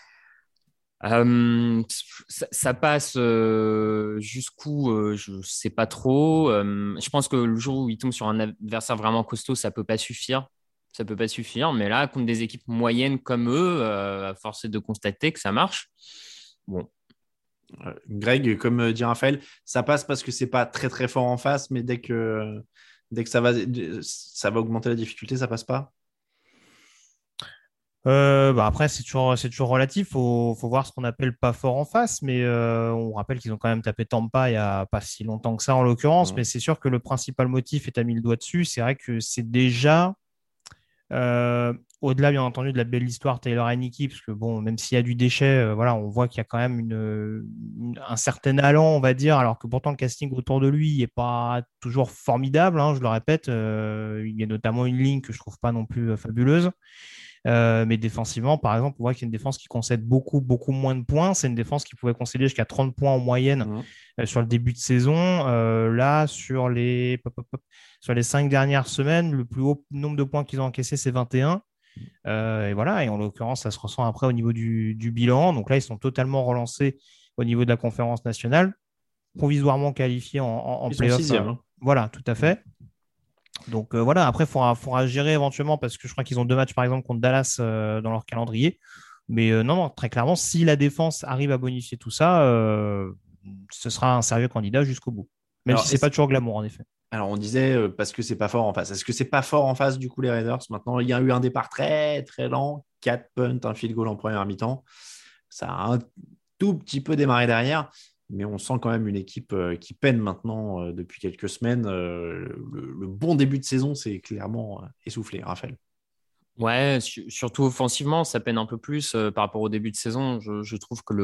Euh, ça, ça passe euh, jusqu'où euh, je sais pas trop. Euh, je pense que le jour où il tombe sur un adversaire vraiment costaud, ça peut pas suffire. Ça peut pas suffire. Mais là, contre des équipes moyennes comme eux, euh, à force de constater que ça marche. Bon. Euh, Greg, comme dit Raphaël, ça passe parce que c'est pas très très fort en face, mais dès que dès que ça va ça va augmenter la difficulté, ça passe pas. Euh, bah après, c'est toujours, c'est toujours relatif. Il faut, faut voir ce qu'on appelle pas fort en face. Mais euh, on rappelle qu'ils ont quand même tapé Tampa il n'y a pas si longtemps que ça, en l'occurrence. Mmh. Mais c'est sûr que le principal motif, et tu as mis le doigt dessus, c'est vrai que c'est déjà, euh, au-delà, bien entendu, de la belle histoire Taylor Heinicke, parce que bon, même s'il y a du déchet, euh, voilà, on voit qu'il y a quand même une, une, un certain allant, on va dire, alors que pourtant le casting autour de lui n'est pas toujours formidable, hein, je le répète. Euh, il y a notamment une ligne que je trouve pas non plus euh, fabuleuse. Euh, mais défensivement, par exemple, on voit qu'il y a une défense qui concède beaucoup, beaucoup moins de points. C'est une défense qui pouvait concéder jusqu'à trente points en moyenne mmh. euh, sur le début de saison. Euh, là, sur les, pop, pop, pop, sur les cinq dernières semaines, le plus haut nombre de points qu'ils ont encaissé, c'est vingt et un. Euh, et voilà, et en l'occurrence, ça se ressent après au niveau du, du bilan. Donc là, ils sont totalement relancés au niveau de la conférence nationale, provisoirement qualifiés en, en, en play-off. Hein. Voilà, tout à fait. Donc euh, voilà, après, il faudra, faudra gérer éventuellement parce que je crois qu'ils ont deux matchs, par exemple, contre Dallas euh, dans leur calendrier. Mais euh, non, non, très clairement, si la défense arrive à bonifier tout ça, euh, ce sera un sérieux candidat jusqu'au bout. Même Alors, si ce n'est pas toujours glamour, en effet. Alors, on disait euh, parce que c'est pas fort en face. Est-ce que c'est pas fort en face, du coup, les Raiders? Maintenant, il y a eu un départ très, très lent. Quatre punts, un field goal en première mi-temps. Ça a un tout petit peu démarré derrière. Mais on sent quand même une équipe euh, qui peine maintenant euh, depuis quelques semaines. Euh, le, le bon début de saison, c'est clairement euh, essoufflé, Raphaël. Ouais, su- surtout offensivement, ça peine un peu plus euh, par rapport au début de saison. Je, je trouve que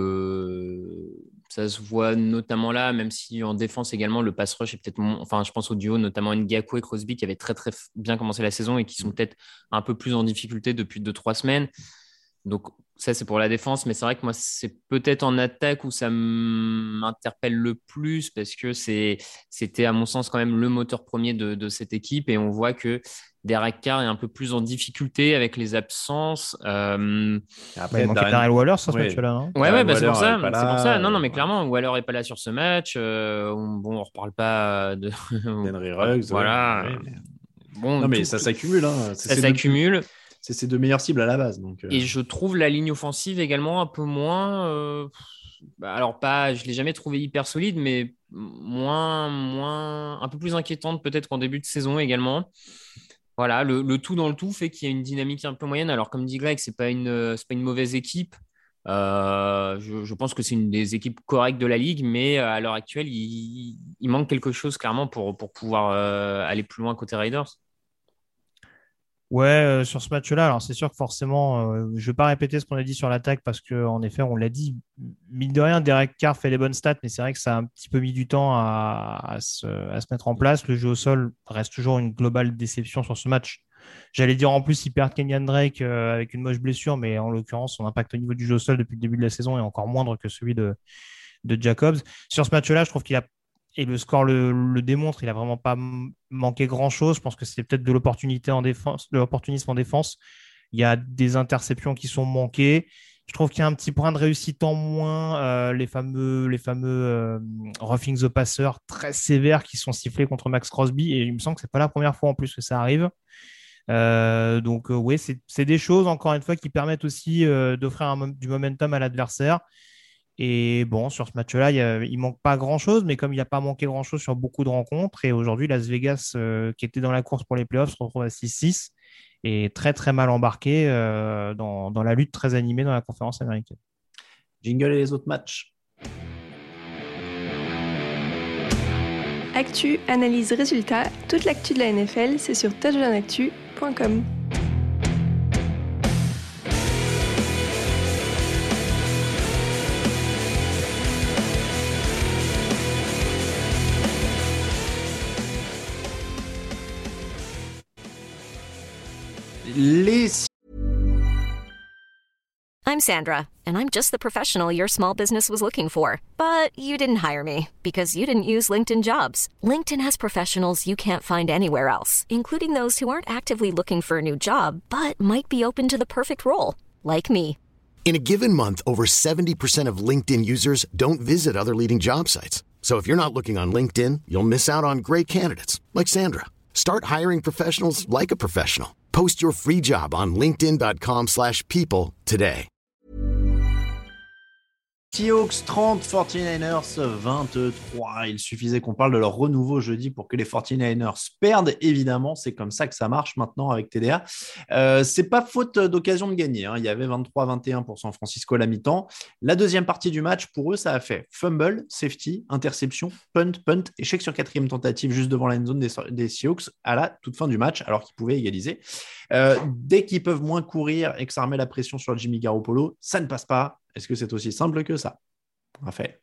le... ça se voit notamment là, même si en défense également, le pass rush est peut-être... Mon... Enfin, je pense au duo, notamment Ngakoue et Crosby, qui avaient très, très bien commencé la saison et qui sont peut-être un peu plus en difficulté depuis deux trois semaines. Donc, ça, c'est pour la défense, mais c'est vrai que moi, c'est peut-être en attaque où ça m'interpelle le plus parce que c'est, c'était, à mon sens, quand même le moteur premier de, de cette équipe et on voit que Derek Carr est un peu plus en difficulté avec les absences. Euh... Après, il manquait Darren Waller sur ce oui. match-là. Hein ouais, ouais bah, c'est, pour ça, c'est pour ça. Non, non, mais clairement, Waller n'est pas là sur ce match. Euh, on, bon, on ne reparle pas de. Henry Ruggs. Voilà. Ouais, mais... Bon, non, mais tout, ça s'accumule. Hein. Ça s'accumule. Deux... C'est ses deux meilleures cibles à la base. Donc, euh... Et je trouve la ligne offensive également un peu moins. Euh... Alors, pas, je ne l'ai jamais trouvé hyper solide, mais moins, moins, un peu plus inquiétante peut-être qu'en début de saison également. Voilà, le, le tout dans le tout fait qu'il y a une dynamique un peu moyenne. Alors, comme dit Greg, ce n'est pas, pas une mauvaise équipe. Euh, je, je pense que c'est une des équipes correctes de la Ligue, mais à l'heure actuelle, il, il manque quelque chose clairement pour, pour pouvoir euh, aller plus loin côté Raiders. Ouais, euh, sur ce match-là, alors c'est sûr que forcément, euh, je ne vais pas répéter ce qu'on a dit sur l'attaque parce qu'en effet, on l'a dit, mine de rien, Derek Carr fait les bonnes stats, mais c'est vrai que ça a un petit peu mis du temps à, à, se, à se mettre en place. Le jeu au sol reste toujours une globale déception sur ce match. J'allais dire en plus, il perd Kenyan Drake euh, avec une moche blessure, mais en l'occurrence, son impact au niveau du jeu au sol depuis le début de la saison est encore moindre que celui de, de Jacobs. Sur ce match-là, je trouve qu'il a et le score le, le démontre, il n'a vraiment pas manqué grand-chose. Je pense que c'est peut-être de l'opportunité en défense, de l'opportunisme en défense. Il y a des interceptions qui sont manquées. Je trouve qu'il y a un petit point de réussite en moins. Euh, les fameux, les fameux euh, roughing the passer très sévères qui sont sifflés contre Max Crosby. Et il me semble que ce n'est pas la première fois en plus que ça arrive. Euh, donc, euh, oui, c'est, c'est des choses, encore une fois, qui permettent aussi euh, d'offrir un, du momentum à l'adversaire. Et bon, sur ce match-là, il ne manque pas grand-chose, mais comme il n'a pas manqué grand-chose sur beaucoup de rencontres, et aujourd'hui, Las Vegas, euh, qui était dans la course pour les playoffs, se retrouve à six six, et très très mal embarqué euh, dans, dans la lutte très animée dans la conférence américaine. Jingle et les autres matchs. Actu, analyse, résultat, toute l'actu de la N F L, c'est sur touchdown actu point com. Les... I'm Sandra, and I'm just the professional your small business was looking for. But you didn't hire me because you didn't use LinkedIn Jobs. LinkedIn has professionals you can't find anywhere else, including those who aren't actively looking for a new job, but might be open to the perfect role, like me. In a given month, over seventy percent of LinkedIn users don't visit other leading job sites. So if you're not looking on LinkedIn, you'll miss out on great candidates, like Sandra. Start hiring professionals like a professional. Post your free job on linkedin dot com slash people today. Seahawks trente, forty-niners vingt-trois. Il suffisait qu'on parle de leur renouveau jeudi pour que les forty-niners perdent. Évidemment, c'est comme ça que ça marche maintenant avec T D A. Euh, c'est pas faute d'occasion de gagner. Hein. Il y avait vingt-trois à vingt et un pour San Francisco à la mi-temps. La deuxième partie du match, pour eux, ça a fait fumble, safety, interception, punt, punt, échec sur quatrième tentative juste devant la end zone des, des Seahawks à la toute fin du match, alors qu'ils pouvaient égaliser. Euh, dès qu'ils peuvent moins courir et que ça remet la pression sur Jimmy Garoppolo, ça ne passe pas. Est-ce que c'est aussi simple que ça, Raphaël?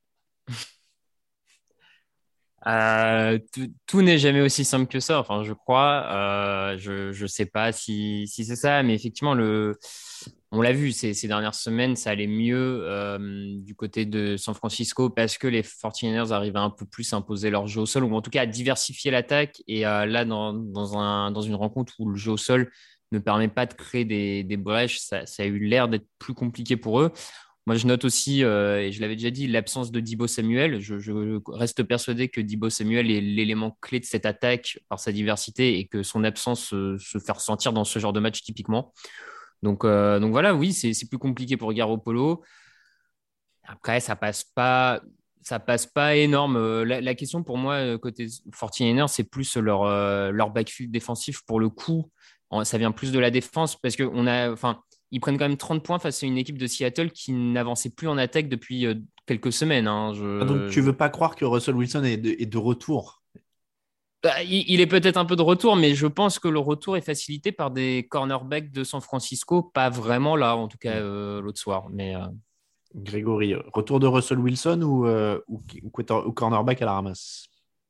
euh, tout, tout n'est jamais aussi simple que ça, enfin, je crois. Euh, je ne sais pas si, si c'est ça, mais effectivement, le, on l'a vu ces, ces dernières semaines, ça allait mieux euh, du côté de San Francisco parce que les forty-niners arrivaient un peu plus à imposer leur jeu au sol, ou en tout cas à diversifier l'attaque. Et euh, là, dans, dans, un, dans une rencontre où le jeu au sol ne permet pas de créer des, des brèches, ça, ça a eu l'air d'être plus compliqué pour eux. Moi, je note aussi, euh, et je l'avais déjà dit, l'absence de Deebo Samuel. Je, je reste persuadé que Deebo Samuel est l'élément clé de cette attaque par sa diversité et que son absence euh, se fait ressentir dans ce genre de match typiquement. Donc, euh, donc voilà, oui, c'est, c'est plus compliqué pour Garoppolo. Après, ça passe pas, ça passe pas énorme. La, la question pour moi, côté forty-niners, c'est plus leur, euh, leur backfield défensif pour le coup. Ça vient plus de la défense parce qu'on a, enfin, ils prennent quand même trente points face à une équipe de Seattle qui n'avançait plus en attaque depuis euh, quelques semaines. Hein. Je... Ah, donc, tu ne veux pas croire que Russell Wilson est de, est de retour? Bah, il, il est peut-être un peu de retour, mais je pense que le retour est facilité par des cornerbacks de San Francisco. Pas vraiment là, en tout cas, euh, l'autre soir. Mais, euh... Grégory, retour de Russell Wilson ou, euh, ou, ou cornerback à la ramasse?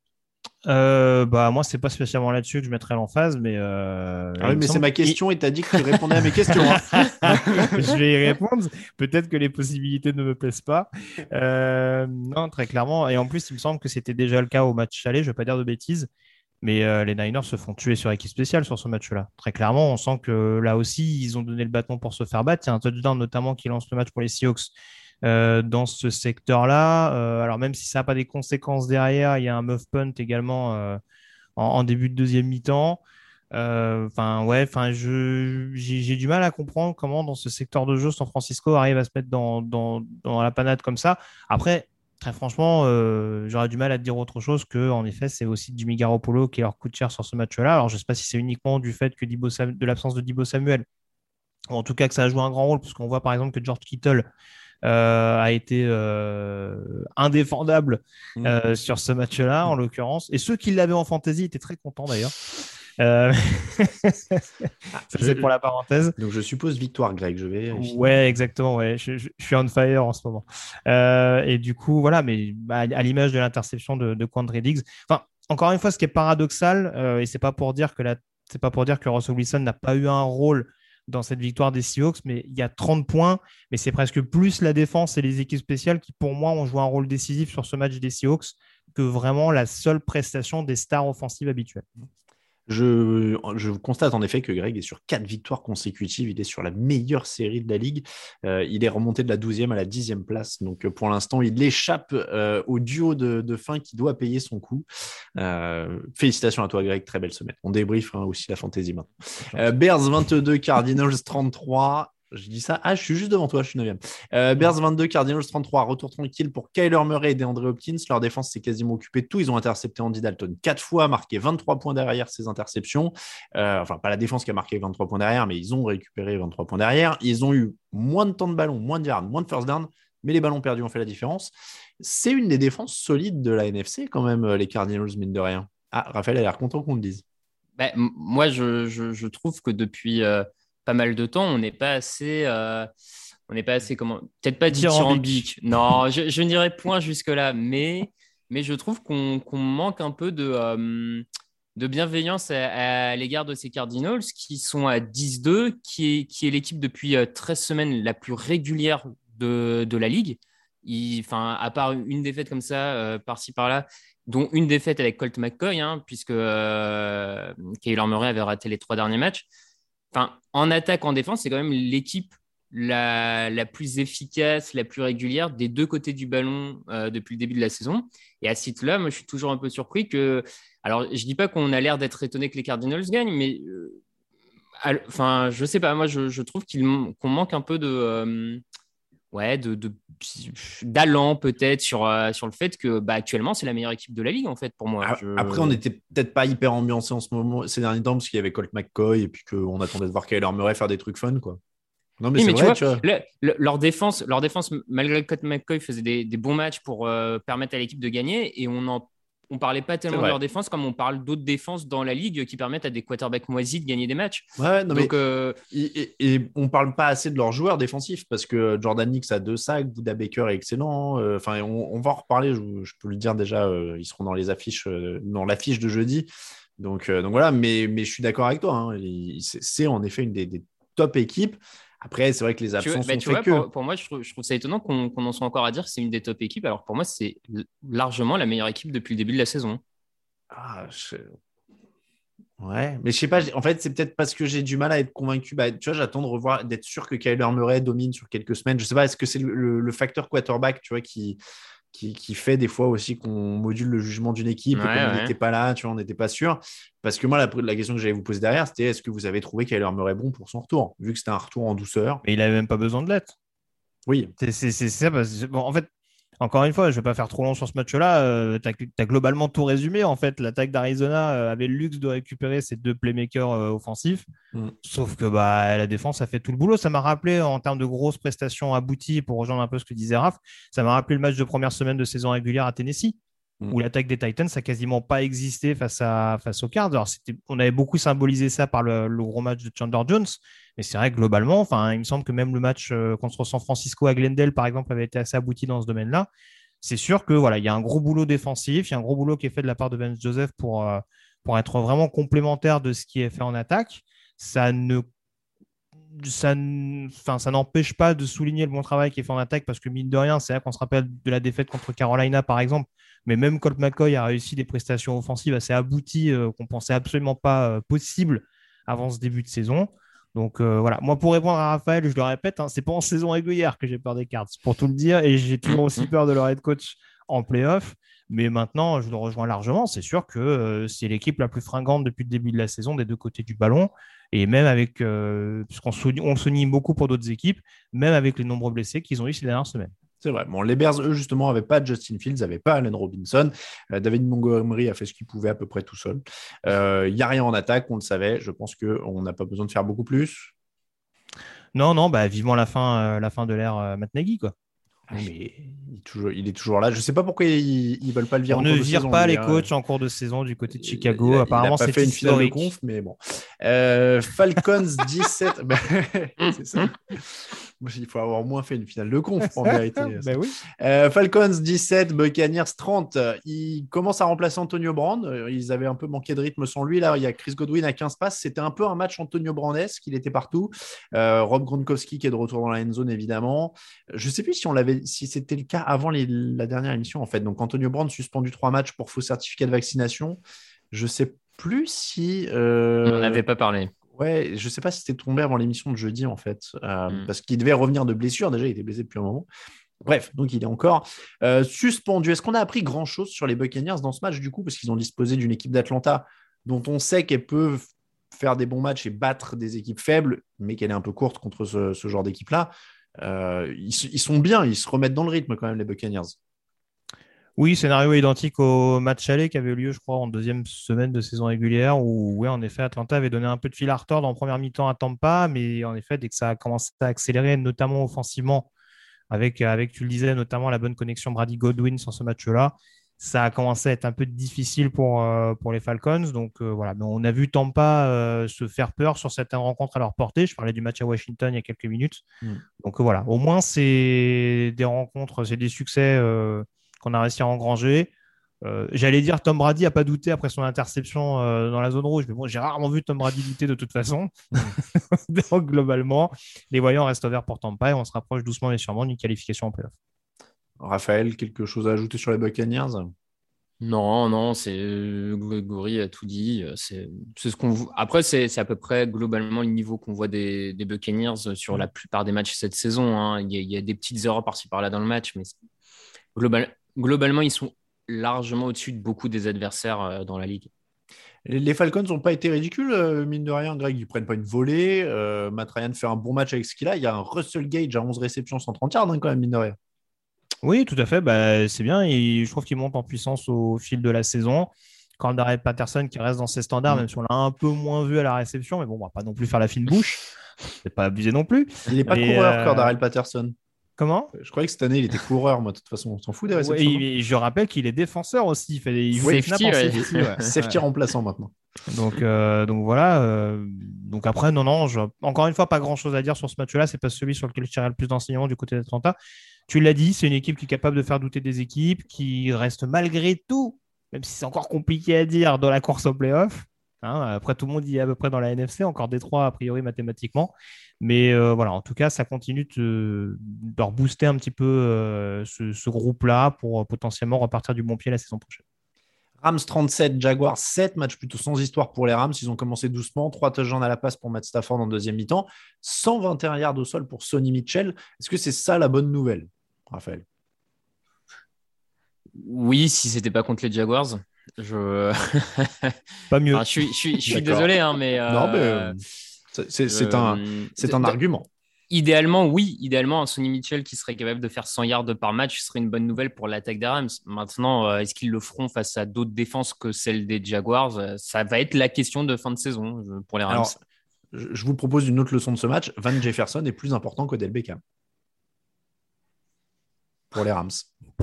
Euh, bah moi c'est pas spécialement là-dessus que je mettrais l'emphase, mais euh, ah oui, mais c'est ma question et t'as dit que tu répondais à mes questions. Hein. Je vais y répondre. Peut-être que les possibilités ne me plaisent pas. Euh, non, très clairement. Et en plus, il me semble que c'était déjà le cas au match aller. Je vais pas dire de bêtises, mais euh, les Niners se font tuer sur équipe spéciale sur ce match-là. Très clairement, on sent que là aussi ils ont donné le bâton pour se faire battre. Il y a un touchdown notamment qui lance le match pour les Seahawks. Euh, dans ce secteur-là. Euh, alors même si ça n'a pas des conséquences derrière, il y a un muff punt également euh, en, en début de deuxième mi-temps. Enfin, euh, ouais, enfin, je, j'ai, j'ai du mal à comprendre comment dans ce secteur de jeu, San Francisco arrive à se mettre dans, dans, dans la panade comme ça. Après, très franchement, euh, j'aurais du mal à te dire autre chose que, en effet, c'est aussi Jimmy Garoppolo qui leur coûte cher sur ce match-là. Alors, je ne sais pas si c'est uniquement du fait que Deebo Sam- de l'absence de Deebo Samuel, ou en tout cas que ça a joué un grand rôle, parce qu'on voit par exemple que George Kittle Euh, a été euh, indéfendable euh, mmh. sur ce match-là, en l'occurrence. Et ceux qui l'avaient en fantasy étaient très contents d'ailleurs. Euh... Ça, c'est pour la parenthèse. Donc, je suppose victoire, Greg. Je vais vérifier. Ouais, exactement. Ouais. Je, je, je suis on fire en ce moment. Euh, et du coup, voilà, mais bah, à l'image de l'interception de, de Quandre Diggs. Enfin, encore une fois, ce qui est paradoxal, euh, et c'est pas pour dire que la... c'est pas pour dire que Russell Wilson n'a pas eu un rôle dans cette victoire des Seahawks, mais il y a trente points, mais c'est presque plus la défense et les équipes spéciales qui, pour moi, ont joué un rôle décisif sur ce match des Seahawks que vraiment la seule prestation des stars offensives habituelles. Je, je constate en effet que Greg est sur quatre victoires consécutives. Il est sur la meilleure série de la ligue. Euh, il est remonté de la douzième à la dixième place. Donc, pour l'instant, il échappe euh, au duo de, de fin qui doit payer son coup. Euh, félicitations à toi, Greg. Très belle semaine. On débrief hein, aussi la fantasy maintenant. Euh, Bears vingt-deux, Cardinals trente-trois. Je dis ça. Ah, je suis juste devant toi, je suis neuvième. Euh, Bears vingt-deux, Cardinals trente-trois. Retour tranquille pour Kyler Murray et DeAndre Hopkins. Leur défense s'est quasiment occupée de tout. Ils ont intercepté Andy Dalton quatre fois, marqué vingt-trois points derrière ces interceptions. Euh, enfin, pas la défense qui a marqué vingt-trois points derrière, mais ils ont récupéré vingt-trois points derrière. Ils ont eu moins de temps de ballon, moins de yards, moins de first down, mais les ballons perdus ont fait la différence. C'est une des défenses solides de la N F C quand même, les Cardinals, mine de rien. Ah, Raphaël a l'air content qu'on le dise. Ben, moi, je, je, je trouve que depuis... Euh... pas mal de temps, on n'est pas assez, euh, on n'est pas assez comment, peut-être pas dithyrambique. Non, je, je n'irai point jusque là, mais mais je trouve qu'on, qu'on manque un peu de euh, de bienveillance à, à l'égard de ces Cardinals qui sont à dix deux, qui est qui est l'équipe depuis treize semaines la plus régulière de de la ligue. Enfin, à part une défaite comme ça, euh, par-ci par-là, dont une défaite avec Colt McCoy, hein, puisque euh, Kyler Murray avait raté les trois derniers matchs. Enfin, en attaque, en défense, c'est quand même l'équipe la, la plus efficace, la plus régulière des deux côtés du ballon euh, depuis le début de la saison. Et à ce titre-là, moi, je suis toujours un peu surpris que... Alors, je ne dis pas qu'on a l'air d'être étonné que les Cardinals gagnent, mais... Euh, à, enfin, je ne sais pas. Moi, je, je trouve qu'il, qu'on manque un peu de... Euh, ouais, de, de, d'allant peut-être sur, euh, sur le fait que bah, actuellement, c'est la meilleure équipe de la ligue, en fait, pour moi. Ah, Je... Après, on n'était peut-être pas hyper ambiancé en ce moment, ces derniers temps, parce qu'il y avait Colt McCoy et puis qu'on attendait de voir Kyler Murray faire des trucs fun, quoi. Non, mais oui, c'est mais vrai, tu vois, tu vois. le- le- leur défense, leur défense, malgré que Colt McCoy faisait des, des bons matchs pour euh, permettre à l'équipe de gagner, et on en, on parlait pas tellement de leur défense comme on parle d'autres défenses dans la ligue qui permettent à des quarterbacks moisis de gagner des matchs. Ouais, non, Donc, mais euh, et, et, et on parle pas assez de leurs joueurs défensifs parce que Jordan Hicks a deux sacs, Buda Baker est excellent. Enfin, on, on va en reparler. Je, je peux le dire déjà, euh, ils seront dans les affiches, euh, dans l'affiche de jeudi. Donc, euh, donc voilà. Mais, mais je suis d'accord avec toi. Hein. Il, c'est, c'est en effet une des, des top équipes. Après, c'est vrai que les tu vois, absences bah, sont tu vois, fait que. pour, pour moi, je trouve, je trouve ça étonnant qu'on, qu'on en soit encore à dire que c'est une des top équipes. Alors pour moi, c'est l- largement la meilleure équipe depuis le début de la saison. Ah, je... Ouais, mais je sais pas. j'ai- En fait, c'est peut-être parce que j'ai du mal à être convaincu. Bah, tu vois, j'attends de revoir, d'être sûr que Kyler Murray domine sur quelques semaines. Je sais pas. Est-ce que c'est le, le- le facteur quarterback, tu vois, qui qui, qui fait des fois aussi qu'on module le jugement d'une équipe Ouais, et comme on ouais. n'était pas là, tu vois, on n'était pas sûr. Parce que moi, la, la question que j'allais vous poser derrière, c'était est-ce que vous avez trouvé Kyler Murray bon pour son retour, vu que c'était un retour en douceur. Mais il avait même pas besoin de l'être. Oui. C'est, c'est, c'est ça. Parce que, bon, en fait, encore une fois, je vais pas faire trop long sur ce match-là. Euh, tu as globalement tout résumé. En fait, l'attaque d'Arizona euh, avait le luxe de récupérer ses deux playmakers euh, offensifs. Mm. Sauf que bah, la défense a fait tout le boulot. Ça m'a rappelé, en termes de grosses prestations abouties, pour rejoindre un peu ce que disait Raph, ça m'a rappelé le match de première semaine de saison régulière à Tennessee, Mm. où l'attaque des Titans n'a quasiment pas existé face, à, face aux Cards. Alors, c'était, on avait beaucoup symbolisé ça par le, le gros match de Chandler Jones. Mais c'est vrai que globalement, enfin, il me semble que même le match euh, contre San Francisco à Glendale, par exemple, avait été assez abouti dans ce domaine-là. C'est sûr que voilà, il y a un gros boulot défensif, il y a un gros boulot qui est fait de la part de Vance Joseph pour, euh, pour être vraiment complémentaire de ce qui est fait en attaque. Ça ne ça, n- enfin, ça n'empêche pas de souligner le bon travail qui est fait en attaque parce que mine de rien, c'est vrai qu'on se rappelle de la défaite contre Carolina par exemple, mais même Colt McCoy a réussi des prestations offensives assez abouties euh, qu'on pensait absolument pas euh, possibles avant ce début de saison. Donc euh, voilà, moi pour répondre à Raphaël, je le répète, hein, c'est pas en saison régulière que j'ai peur des Cards, pour tout le dire, et j'ai toujours aussi peur de leur head coach en playoff. Mais maintenant, je le rejoins largement. C'est sûr que euh, c'est l'équipe la plus fringante depuis le début de la saison des deux côtés du ballon. Et même avec, euh, puisqu'on souligne, on le souligne beaucoup pour d'autres équipes, même avec les nombreux blessés qu'ils ont eu ces dernières semaines. C'est vrai. Bon, les Bears, eux, justement, n'avaient pas Justin Fields, n'avaient pas Allen Robinson. Euh, David Montgomery a fait ce qu'il pouvait à peu près tout seul. Il euh, n'y a rien en attaque, on le savait. Je pense qu'on n'a pas besoin de faire beaucoup plus. Non, non, bah, vivement la fin, euh, la fin de l'ère euh, Matt Nagy, quoi. Oui, mais il est, toujours, il est toujours là. Je ne sais pas pourquoi ils ne veulent pas le virer on en ne cours de vire saison, pas mais, les euh, coachs en cours de saison du côté de Chicago. Il a, Apparemment, il a pas c'est fait une finale de historique. conf, mais bon. Euh, Falcons dix-sept. Ben, c'est ça. Moi, il faut avoir au moins fait une finale de conf, en vérité. Ben oui. Euh, Falcons dix-sept, Buccaneers trente. Ils commencent à remplacer Antonio Brown. Ils avaient un peu manqué de rythme sans lui. Là, il y a Chris Godwin à quinze passes. C'était un peu un match Antonio Brandesque. Il était partout. Euh, Rob Gronkowski qui est de retour dans la end zone, évidemment. Je ne sais plus si, on l'avait, si c'était le cas avant les, la dernière émission, en fait. Donc, Antonio Brown suspendu trois matchs pour faux certificat de vaccination. Je ne sais plus si... Euh... On n'en avait pas parlé. Ouais, je ne sais pas si c'était tombé avant l'émission de jeudi, en fait, euh, Mm. parce qu'il devait revenir de blessure. Déjà, il était blessé depuis un moment. Bref, donc il est encore euh, suspendu. Est-ce qu'on a appris grand-chose sur les Buccaneers dans ce match, du coup, parce qu'ils ont disposé d'une équipe d'Atlanta dont on sait qu'elle peut faire des bons matchs et battre des équipes faibles, mais qu'elle est un peu courte contre ce, ce genre d'équipe-là. Euh, ils, ils sont bien, ils se remettent dans le rythme quand même, les Buccaneers. Oui, scénario identique au match aller qui avait eu lieu, je crois, en deuxième semaine de saison régulière, où, oui, en effet, Atlanta avait donné un peu de fil à retordre en première mi-temps à Tampa, mais en effet, dès que ça a commencé à accélérer, notamment offensivement, avec, avec tu le disais, notamment la bonne connexion Brady Godwin sur ce match-là, ça a commencé à être un peu difficile pour, euh, pour les Falcons. Donc euh, voilà, mais on a vu Tampa euh, se faire peur sur certaines rencontres à leur portée. Je parlais du match à Washington il y a quelques minutes. Mm. Donc euh, voilà, au moins c'est des rencontres, c'est des succès euh, qu'on a réussi à engranger. Euh, j'allais dire Tom Brady n'a pas douté après son interception euh, dans la zone rouge, mais bon, j'ai rarement vu Tom Brady douter de toute façon. Donc globalement, les voyants restent ouverts pour Tampa et on se rapproche doucement mais sûrement d'une qualification en playoff. Raphaël, quelque chose à ajouter sur les Buccaneers ? Non, non, c'est euh, Grégory a tout dit. C'est, c'est ce qu'on voit. Après, c'est, c'est à peu près globalement le niveau qu'on voit des, des Buccaneers sur la plupart des matchs cette saison. Hein. Il y a, il y a des petites erreurs par-ci par-là dans le match, mais global, globalement, ils sont largement au-dessus de beaucoup des adversaires euh, dans la ligue. Les Falcons n'ont pas été ridicules, euh, mine de rien, Greg. Ils ne prennent pas une volée. Euh, Matt Ryan fait un bon match avec ce qu'il a. Il y a un Russell Gage à onze réceptions, cent trente yards, hein, quand même, mine de rien. Oui, tout à fait. Bah, c'est bien. Et je trouve qu'il monte en puissance au fil de la saison. Cordarrelle Patterson qui reste dans ses standards, mmh. même si on l'a un peu moins vu à la réception. Mais bon, on ne va pas non plus faire la fine bouche. C'est pas abusé non plus. Il n'est pas mais coureur, euh... Cordarrelle Patterson. Comment ? Je croyais que cette année, il était coureur. Moi, de toute façon, on s'en fout des réceptions. Ouais, et je rappelle qu'il est défenseur aussi. Il fait des il oui, safety, ouais. safety, ouais. safety ouais. remplaçant maintenant. Donc, euh, donc voilà. Euh, donc après, non, non. Je... Encore une fois, pas grand-chose à dire sur ce match-là. C'est pas celui sur lequel je tirais le plus d'enseignements du côté d'Atlanta. Tu l'as dit, c'est une équipe qui est capable de faire douter des équipes, qui reste malgré tout, même si c'est encore compliqué à dire, dans la course au play-off. Hein, après, tout le monde y est à peu près dans la N F C, encore Détroit a priori mathématiquement. Mais euh, voilà, en tout cas, ça continue de, de rebooster un petit peu euh, ce, ce groupe-là pour euh, potentiellement repartir du bon pied la saison prochaine. Rams trente-sept, Jaguars sept, match plutôt sans histoire pour les Rams. Ils ont commencé doucement, trois touchdowns à la passe pour Matt Stafford en deuxième mi-temps, cent vingt et un yards au sol pour Sonny Mitchell. Est-ce que c'est ça la bonne nouvelle, Raphaël ? Oui, si c'était pas contre les Jaguars. Je... Pas mieux. Enfin, je suis, je suis, je suis désolé, hein, mais... Euh... Non, mais... Euh... C'est, c'est, euh, un, c'est un argument. Idéalement, oui. Idéalement, un Sonny Mitchell qui serait capable de faire cent yards par match serait une bonne nouvelle pour l'attaque des Rams. Maintenant, euh, est-ce qu'ils le feront face à d'autres défenses que celles des Jaguars ? Ça va être la question de fin de saison pour les Rams. Alors, je vous propose une autre leçon de ce match. Van Jefferson est plus important qu'Odell Beckham. Pour les Rams.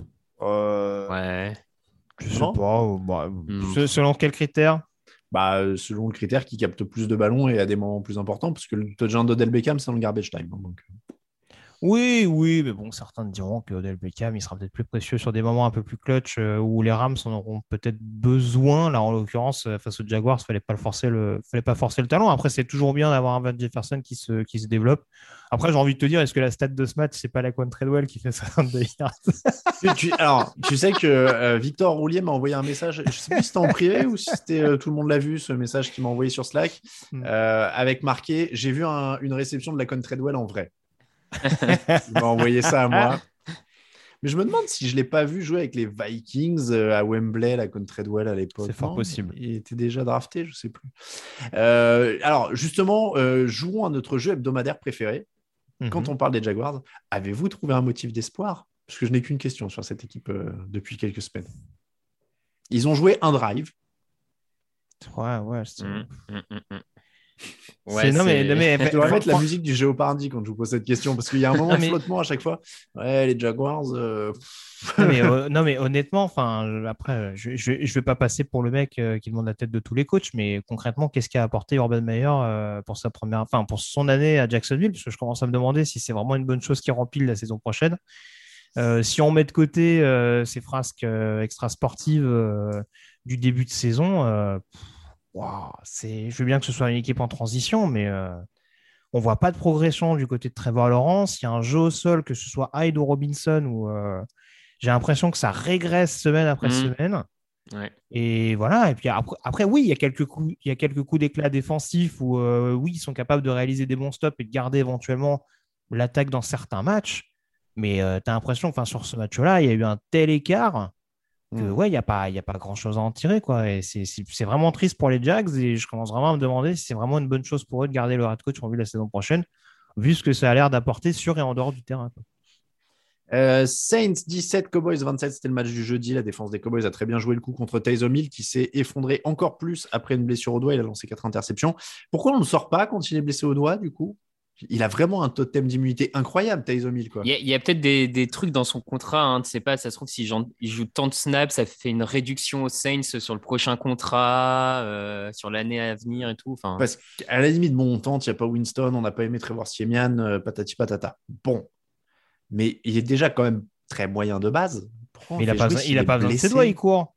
Euh... Ouais. Je sais pas. Bah, mmh. Selon quels critères ? Bah, selon le critère qui capte plus de ballons et à des moments plus importants, parce que le touchdown d'Odell Beckham, c'est dans le garbage time. Donc... Oui, oui, mais bon, certains diront que Odell Beckham, il sera peut-être plus précieux sur des moments un peu plus clutch euh, où les Rams en auront peut-être besoin. Là, en l'occurrence, face aux Jaguars, il fallait pas le forcer le, fallait pas forcer le talon. Après, c'est toujours bien d'avoir un Van Jefferson qui se, qui se développe. Après, j'ai envie de te dire, est-ce que la stat de ce match, c'est pas Laquan Treadwell qui fait soixante-deux yards ? tu, Alors, tu sais que euh, Victor Roulier m'a envoyé un message, je sais plus si c'était en privé ou si c'était euh, tout le monde l'a vu, ce message qu'il m'a envoyé sur Slack, euh, avec marqué, j'ai vu un, une réception de Laquan Treadwell en vrai. Il m'a envoyé ça à moi. Mais je me demande si je ne l'ai pas vu jouer avec les Vikings à Wembley, là, contre Treadwell à l'époque. C'est fort non, possible. Il était déjà drafté, je ne sais plus. Euh, alors, justement, euh, jouons à notre jeu hebdomadaire préféré. Mm-hmm. Quand on parle des Jaguars, avez-vous trouvé un motif d'espoir ? Parce que je n'ai qu'une question sur cette équipe euh, depuis quelques semaines. Ils ont joué un drive. Ouais, ouais. C'est... Mmh, mmh, mmh. Ouais, c'est... Non, mais, non, mais... Je dois mettre la musique du Géopardy quand je vous pose cette question, parce qu'il y a un moment de mais... flottement à chaque fois. Ouais, les Jaguars... Euh... non, mais, euh, non, mais honnêtement, enfin, après, je ne je, je vais pas passer pour le mec euh, qui demande la tête de tous les coachs, mais concrètement, qu'est-ce qu'a apporté Urban Meyer euh, pour, sa première... enfin, pour son année à Jacksonville ? Parce que je commence à me demander si c'est vraiment une bonne chose qui rempile la saison prochaine. Euh, si on met de côté euh, ces frasques euh, extra-sportives euh, du début de saison... Euh, Wow, c'est... Je veux bien que ce soit une équipe en transition, mais euh, on ne voit pas de progression du côté de Trevor Lawrence. Il y a un jeu au sol, que ce soit Hyde ou Robinson, où euh, j'ai l'impression que ça régresse semaine après mmh. semaine. Ouais. Et voilà. Et puis après, après, oui, il y a quelques coups, il y a quelques coups d'éclat défensifs où euh, oui, ils sont capables de réaliser des bons stops et de garder éventuellement l'attaque dans certains matchs. Mais euh, tu as l'impression que sur ce match-là, il y a eu un tel écart que ouais, il n'y a pas, y a pas grand-chose à en tirer, quoi. Et c'est, c'est, c'est vraiment triste pour les Jags et je commence vraiment à me demander si c'est vraiment une bonne chose pour eux de garder leur head coach en vue de la saison prochaine, vu ce que ça a l'air d'apporter sur et en dehors du terrain, quoi. Euh, Saints dix-sept, Cowboys vingt-sept, c'était le match du jeudi. La défense des Cowboys a très bien joué le coup contre Taysom Hill qui s'est effondré encore plus après une blessure au doigt. Il a lancé quatre interceptions. Pourquoi on ne le sort pas quand il est blessé au doigt, du coup ? Il a vraiment un totem d'immunité incroyable, Taysom Hill, quoi. Il y a, il y a peut-être des, des trucs dans son contrat, hein, tu sais pas, ça se trouve, s'il si joue tant de snaps, ça fait une réduction aux Saints sur le prochain contrat, euh, sur l'année à venir et tout. Enfin... Parce qu'à la limite, bon, on tente, il n'y a pas Winston, on n'a pas aimé Trevor Siemian, euh, patati patata. Bon, mais il est déjà quand même très moyen de base. Mais il n'a pas, il a pas besoin de ses doigts, il court.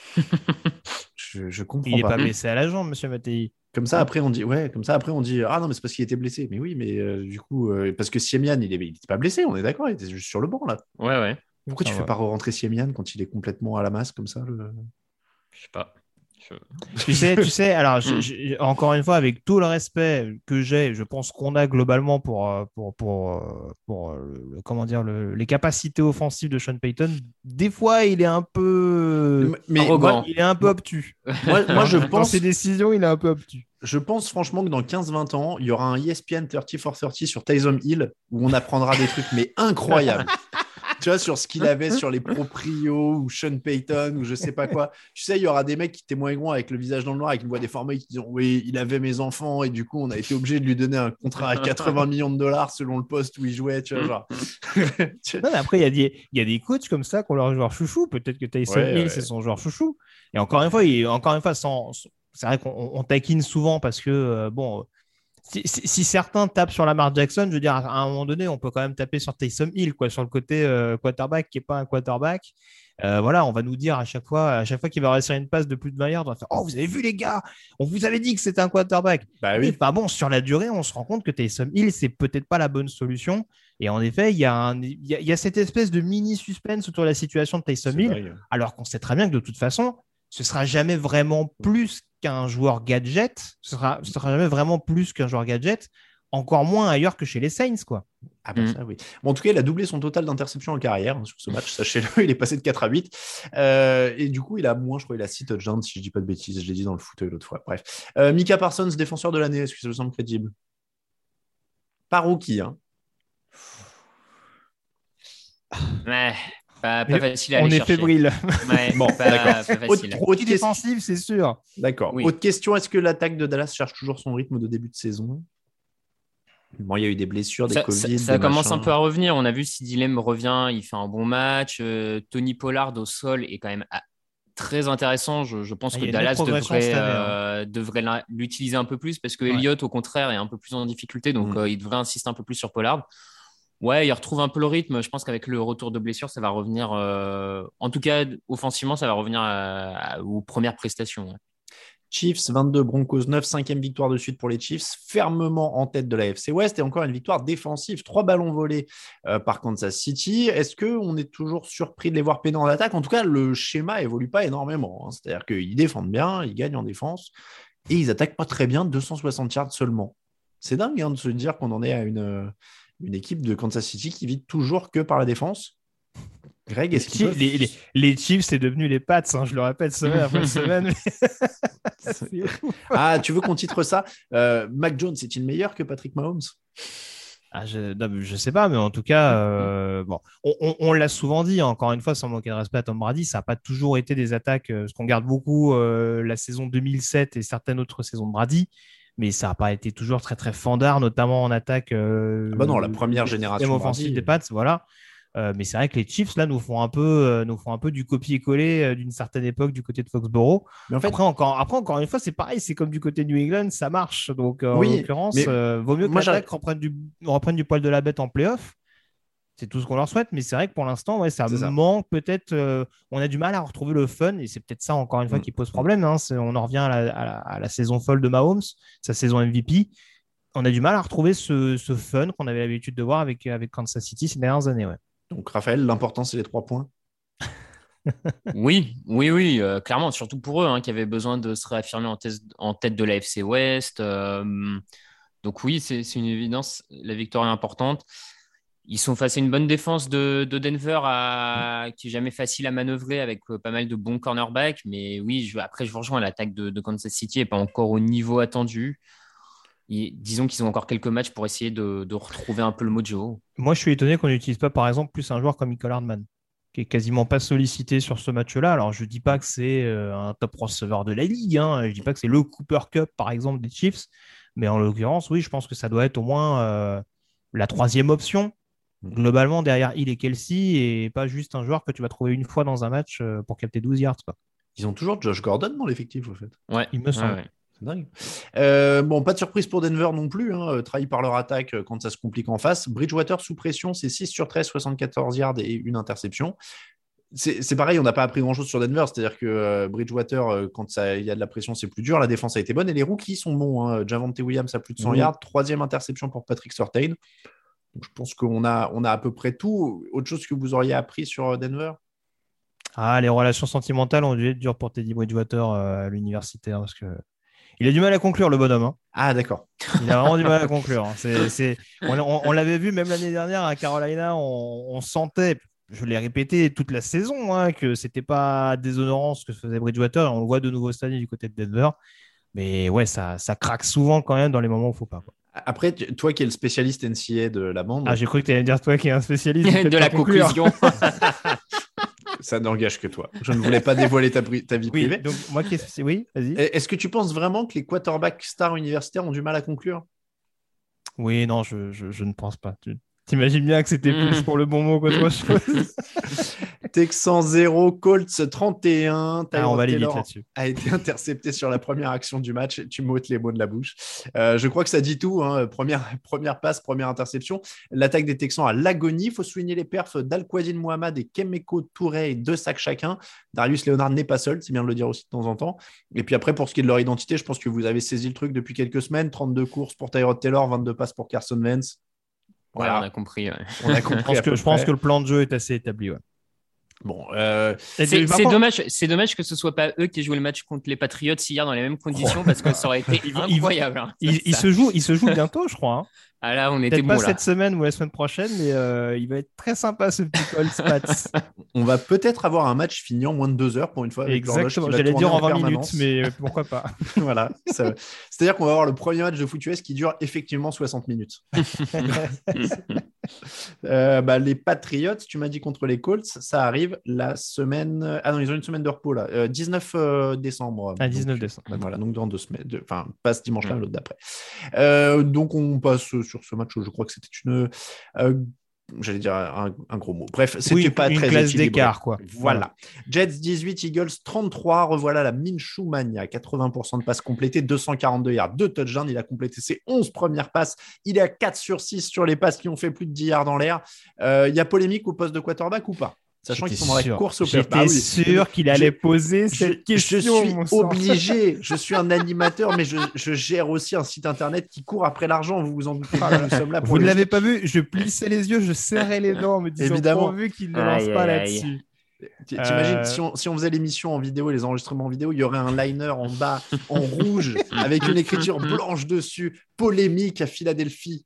je, je comprends il n'est pas. pas blessé à la jambe, monsieur Mattei. Comme ça, après, on dit, ouais, comme ça, après, on dit, ah non, mais c'est parce qu'il était blessé. Mais oui, mais euh, du coup, euh, parce que Siemian, il n'était pas blessé, on est d'accord, il était juste sur le banc, là. Ouais, ouais. Pourquoi ah, tu ouais. fais pas rentrer Siemian quand il est complètement à la masse, comme ça le... Je sais pas. Je... Tu sais, tu sais, alors je, je, encore une fois, avec tout le respect que j'ai, je pense qu'on a globalement pour, pour, pour, pour le, comment dire, le, les capacités offensives de Sean Payton, des fois il est un peu mais arrogant, il est un peu obtus. Moi, moi je pense dans ses décisions, il est un peu obtus. Je pense franchement que dans quinze vingt ans, il y aura un E S P N trente for trente sur Taysom Hill où on apprendra des trucs mais incroyables. Tu vois, sur ce qu'il avait sur les proprios ou Sean Payton ou je sais pas quoi. Tu sais, il y aura des mecs qui témoigneront avec le visage dans le noir, avec une voix déformée, qui diront oui, il avait mes enfants et du coup, on a été obligé de lui donner un contrat à quatre-vingts millions de dollars selon le poste où il jouait. Tu vois, genre. Non, mais après, il y a des, il y a des coachs comme ça qui ont leur joueur chouchou. Peut-être que Taysom ouais, Hill, ouais. c'est son joueur chouchou. Et encore une fois, il, encore une fois, sans, c'est vrai qu'on on taquine souvent parce que euh, bon. Si, si, si certains tapent sur Lamar Jackson, je veux dire, à un moment donné, on peut quand même taper sur Taysom Hill, quoi, sur le côté euh, quarterback qui n'est pas un quarterback. Euh, voilà, on va nous dire à chaque fois, à chaque fois qu'il va réussir une passe de plus de vingt yards, on va faire oh, vous avez vu les gars, on vous avait dit que c'était un quarterback. Bah oui. Enfin bon, sur la durée, on se rend compte que Taysom Hill, c'est peut-être pas la bonne solution. Et en effet, il y, y, y a cette espèce de mini suspense autour de la situation de Taysom c'est Hill, vrai. Alors qu'on sait très bien que de toute façon, ce sera jamais vraiment plus qu'un joueur gadget, ce sera, ce sera jamais vraiment plus qu'un joueur gadget, encore moins ailleurs que chez les Saints, quoi. Ah bah mm. ça, oui. Bon, en tout cas, il a doublé son total d'interceptions en carrière hein, sur ce match, sachez-le, il est passé de quatre à huit. Euh, et du coup, il a moins, je crois, il a six touchdowns, si je dis pas de bêtises, je l'ai dit dans le fauteuil l'autre fois. Bref. Euh, Micah Parsons, défenseur de l'année, est-ce que ça vous semble crédible? Pas rookie, hein. Ouais. Pas, pas facile à on aller est chercher. fébrile. Ouais, bon, pas, d'accord. pas facile. Autre, autre défensive, c'est sûr. D'accord. Oui. Autre question, est-ce que l'attaque de Dallas cherche toujours son rythme de début de saison? Bon, il y a eu des blessures, des ça, Covid. Ça, ça des commence machins. un peu à revenir. On a vu si Dilem revient, il fait un bon match. Euh, Tony Pollard au sol est quand même à, très intéressant. Je, je pense ah, que Dallas devrait, euh, devrait l'utiliser un peu plus parce que ouais. Elliott, au contraire, est un peu plus en difficulté. Donc, mmh. euh, il devrait insister un peu plus sur Pollard. Ouais, il retrouve un peu le rythme. Je pense qu'avec le retour de blessure, ça va revenir. Euh... En tout cas, offensivement, ça va revenir à... À... aux premières prestations. Ouais. Chiefs vingt-deux, Broncos neuf, cinquième victoire de suite pour les Chiefs, fermement en tête de la F C West et encore une victoire défensive, trois ballons volés euh, par Kansas City. Est-ce qu'on est toujours surpris de les voir peiner en attaque? En tout cas, le schéma évolue pas énormément. Hein. C'est-à-dire qu'ils défendent bien, ils gagnent en défense et ils attaquent pas très bien, deux cent soixante yards seulement. C'est dingue hein, de se dire qu'on en est à une, une équipe de Kansas City qui vit toujours que par la défense. Greg, est-ce qu'ils peuvent... les, les, les Chiefs, c'est devenu les Pats, hein, je le répète semaine après semaine. Mais... ah, tu veux qu'on titre ça euh, Mac Jones, est-il meilleur que Patrick Mahomes? ah, Je ne sais pas, mais en tout cas, euh, bon, on, on, on l'a souvent dit, encore une fois, sans manquer de respect à Tom Brady, ça n'a pas toujours été des attaques, euh, parce qu'on garde beaucoup euh, la saison deux mille sept et certaines autres saisons de Brady, mais ça n'a pas été toujours très, très fandard, notamment en attaque. Euh, ah bah non, la première génération offensive des Pats, voilà. Euh, mais c'est vrai que les Chiefs là nous font un peu, euh, nous font un peu du copier-coller euh, d'une certaine époque du côté de Foxborough. Mais en fait, après encore, après encore une fois, c'est pareil, c'est comme du côté de New England, ça marche. Donc euh, oui, en l'occurrence, euh, vaut mieux que l'attaque reprenne du, reprenne du poil de la bête en playoff. C'est tout ce qu'on leur souhaite, mais c'est vrai que pour l'instant, ouais, ça c'est manque ça. Peut-être. Euh, on a du mal à retrouver le fun et c'est peut-être ça encore une fois mmh. qui pose problème. Hein, on en revient à la, à, la, à la saison folle de Mahomes, sa saison M V P. On a du mal à retrouver ce, ce fun qu'on avait l'habitude de voir avec, avec Kansas City ces dernières années. Ouais. Donc, Raphaël, l'important, c'est les trois points. oui, oui, oui, euh, clairement, surtout pour eux, hein, qui avaient besoin de se réaffirmer en, tête, en tête de la F C West. Euh, donc oui, c'est, c'est une évidence, la victoire est importante. Ils sont face à une bonne défense de, de Denver à, qui n'est jamais facile à manœuvrer avec euh, pas mal de bons cornerbacks. Mais oui, je, après, je vous rejoins, l'attaque de, de Kansas City n'est pas encore au niveau attendu. Et disons qu'ils ont encore quelques matchs pour essayer de, de retrouver un peu le mojo. Moi, je suis étonné qu'on n'utilise pas, par exemple, plus un joueur comme Michael Hardman, qui est quasiment pas sollicité sur ce match-là. Alors, je ne dis pas que c'est euh, un top receveur de la Ligue. Hein. Je ne dis pas que c'est le Cooper Cup, par exemple, des Chiefs. Mais en l'occurrence, oui, je pense que ça doit être au moins euh, la troisième option, globalement, derrière Hill et Kelsey, et pas juste un joueur que tu vas trouver une fois dans un match euh, pour capter douze yards. Quoi. Ils ont toujours Josh Gordon dans l'effectif, au fait. Ouais, il me semble. Ouais, ouais. C'est dingue. Euh, bon, pas de surprise pour Denver non plus, hein, trahi par leur attaque quand ça se complique en face. Bridgewater sous pression, c'est six sur treize, soixante-quatorze yards et une interception. C'est, c'est pareil, on n'a pas appris grand-chose sur Denver, c'est-à-dire que euh, Bridgewater, euh, quand il y a de la pression, c'est plus dur. La défense a été bonne et les rookies sont bons. Hein. Javonte Williams a plus de cent mmh. yards, troisième interception pour Patrick Surtain. Donc, je pense qu'on a, on a à peu près tout. Autre chose que vous auriez appris sur Denver? Ah, les relations sentimentales ont dû être dures pour Teddy Bridgewater euh, à l'universitaire parce que il a du mal à conclure, le bonhomme. Hein. Ah, d'accord. Il a vraiment du mal à conclure. Hein. C'est, c'est... On, on, on l'avait vu même l'année dernière à Carolina, on, on sentait, je l'ai répété toute la saison, hein, que c'était pas déshonorant ce que faisait Bridgewater. On le voit de nouveau cette année du côté de Denver. Mais ouais, ça, ça craque souvent quand même dans les moments où il ne faut pas. Quoi. Après, toi qui es le spécialiste N C A A de la bande. Ah, j'ai cru que tu allais me dire toi qui es un spécialiste de la conclusion. Ça n'engage que toi. Je ne voulais pas dévoiler ta, ta vie oui, privée. Donc, moi, qu'est-ce que... Oui, vas-y. Est-ce que tu penses vraiment que les quarterbacks stars universitaires ont du mal à conclure? Oui, non, je, je, je ne pense pas. Tu t'imagines bien que c'était mmh. plus pour le bon mot qu'autre chose. Texans zéro, Colts trente et un. Ah, on va aller vite là-dessus. A été intercepté sur la première action du match. Tu m'ôtes les mots de la bouche. Euh, je crois que ça dit tout. Hein. Première, première passe, première interception. L'attaque des Texans à l'agonie. Il faut souligner les perfs d'Al-Quadin Mohamed et Kemeko Touré, deux sacs chacun. Darius Leonard n'est pas seul, c'est bien de le dire aussi de temps en temps. Et puis après, pour ce qui est de leur identité, je pense que vous avez saisi le truc depuis quelques semaines. trente-deux courses pour Tyrod Taylor, vingt-deux passes pour Carson Wentz. Voilà, ouais, on a compris. Ouais. On a compris je pense, que, je pense que le plan de jeu est assez établi. Ouais. Bon, euh... c'est, c'est, c'est, dommage, c'est dommage que ce soit pas eux qui aient joué le match contre les Patriots hier dans les mêmes conditions, oh. parce que ça aurait été incroyable. Hein. Il, il, il, se joue, il se joue bientôt, je crois. Hein. Ah là, on était Peut-être bon, pas là. cette semaine ou la semaine prochaine, mais euh, il va être très sympa ce petit Colts Pats. On va peut-être avoir un match fini en moins de deux heures pour une fois. Avec exactement, j'allais dire en vingt minutes, mais euh, pourquoi pas. Voilà. Ça... C'est-à-dire qu'on va avoir le premier match de foot U S qui dure effectivement soixante minutes. euh, bah, les Patriots, tu m'as dit contre les Colts, ça arrive la semaine. Ah non, ils ont une semaine de repos là. Euh, dix-neuf décembre. Ah, dix-neuf décembre. Voilà, donc dans deux semaines. Enfin, de... pas ce dimanche-là, ouais. L'autre d'après. Euh, donc on passe sur ce match, je crois que c'était une, euh, j'allais dire un, un gros mot. Bref, c'était oui, pas une très classe équilibré. D'écart, quoi. Voilà. Jets dix-huit, Eagles trente-trois. Revoilà la Minshew mania. quatre-vingts pour cent de passes complétées, deux cent quarante-deux yards, deux touchdowns. Il a complété ses onze premières passes. Il est à quatre sur six sur les passes qui ont fait plus de dix yards dans l'air. Il euh, y a polémique au poste de quarterback ou pas? Sachant J'étais qu'ils sont dans la course au playoff. J'étais ah, oui. sûr qu'il allait je, poser cette je, question. Je suis obligé. Je suis un animateur, mais je, je gère aussi un site internet qui court après l'argent. Vous vous en doutez pas. Nous sommes là pour vous ne l'avez pas vu? Je plissais les yeux, je serrais les dents, me disant évidemment pourvu qu'il ne lance pas là-dessus. T'imagines, euh... si, on, si on faisait l'émission en vidéo, les enregistrements en vidéo, il y aurait un liner en bas, en rouge, avec une écriture blanche dessus, polémique à Philadelphie.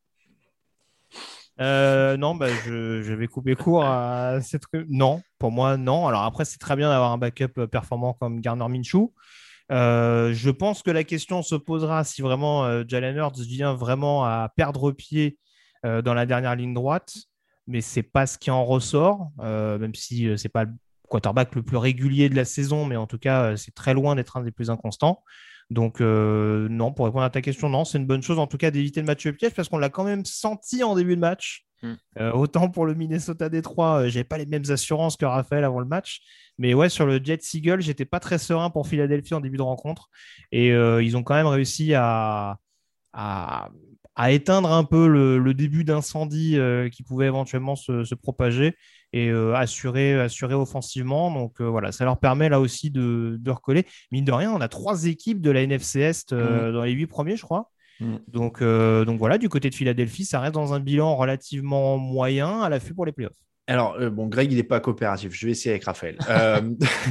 Euh, non, bah, je, je vais couper court à cette. Non, pour moi, non. Alors après, c'est très bien d'avoir un backup performant comme Gardner Minshew. Euh, je pense que la question se posera si vraiment euh, Jalen Hurts vient vraiment à perdre pied euh, dans la dernière ligne droite, mais c'est pas ce qui en ressort, euh, même si euh, c'est pas le quarterback le plus régulier de la saison, mais en tout cas, euh, c'est très loin d'être un des plus inconstants. Donc, euh, non, pour répondre à ta question, non, c'est une bonne chose en tout cas d'éviter le match piège parce qu'on l'a quand même senti en début de match. Mm. Euh, autant pour le Minnesota-Détroit, euh, j'avais pas les mêmes assurances que Raphaël avant le match. Mais ouais, sur le Jets-Eagles, j'étais pas très serein pour Philadelphie en début de rencontre. Et euh, ils ont quand même réussi à, à, à éteindre un peu le, le début d'incendie euh, qui pouvait éventuellement se, se propager et euh, assurer, assurer offensivement. Donc euh, voilà, ça leur permet là aussi de, de recoller. Mine de rien, on a trois équipes de la N F C Est euh, mmh. dans les huit premiers, je crois. Mmh. Donc, euh, donc voilà, du côté de Philadelphie, ça reste dans un bilan relativement moyen à l'affût pour les playoffs. Alors, euh, bon, Greg, il n'est pas coopératif. Je vais essayer avec Raphaël. Euh...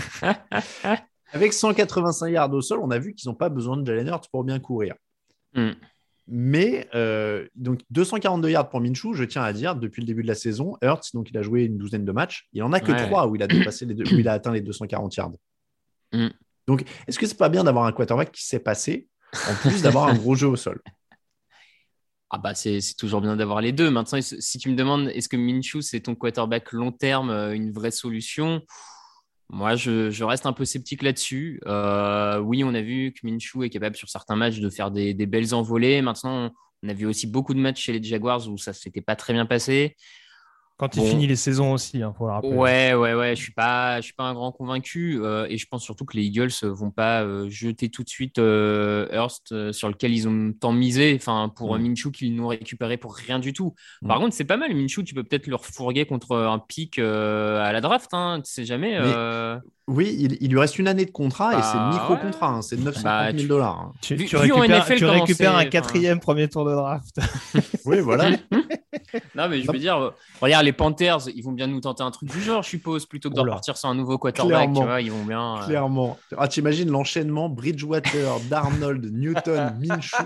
avec cent quatre-vingt-cinq yards au sol, on a vu qu'ils n'ont pas besoin de Jalen Hurts pour bien courir. Mmh. Mais euh, donc deux cent quarante-deux yards pour Minshew, je tiens à dire, depuis le début de la saison, Hurts, donc il a joué une douzaine de matchs, il en a que trois ouais. où il a dépassé les deux, où il a atteint les deux cent quarante yards. Mm. Donc, est-ce que c'est pas bien d'avoir un quarterback qui sait passer, en plus d'avoir un gros jeu au sol? Ah bah c'est, c'est toujours bien d'avoir les deux. Maintenant, si tu me demandes, est-ce que Minshew c'est ton quarterback long terme, une vraie solution? Moi, je, je reste un peu sceptique là-dessus. Euh, oui, on a vu que Minshew est capable sur certains matchs de faire des, des belles envolées. Maintenant, on a vu aussi beaucoup de matchs chez les Jaguars où ça ne s'était pas très bien passé. Quand il bon. finit les saisons aussi, il hein, faut le rappeler. Ouais, ouais, ouais. Je ne suis pas, je suis pas un grand convaincu. Euh, et je pense surtout que les Eagles ne vont pas euh, jeter tout de suite euh, Hurst euh, sur lequel ils ont tant misé. Enfin, pour mmh. Minshew qu'ils n'ont récupéré pour rien du tout. Mmh. Par contre, c'est pas mal. Minshew, tu peux peut-être le refourguer contre un pic euh, à la draft. Hein, tu ne sais jamais. Euh... Oui, il, il lui reste une année de contrat bah, et c'est micro-contrat. Hein, c'est neuf cent cinquante mille dollars. Hein. Tu, tu, tu récupères, tu récupères un quatrième enfin... premier tour de draft. Oui, voilà. Non, mais je veux dire, regarde, les Panthers, ils vont bien nous tenter un truc du genre, je suppose, plutôt que de repartir sur un nouveau quarterback. Clairement. Tu vois, ils vont bien. Euh... Clairement. Ah, t'imagines l'enchaînement Bridgewater, Darnold, Newton, Minshew.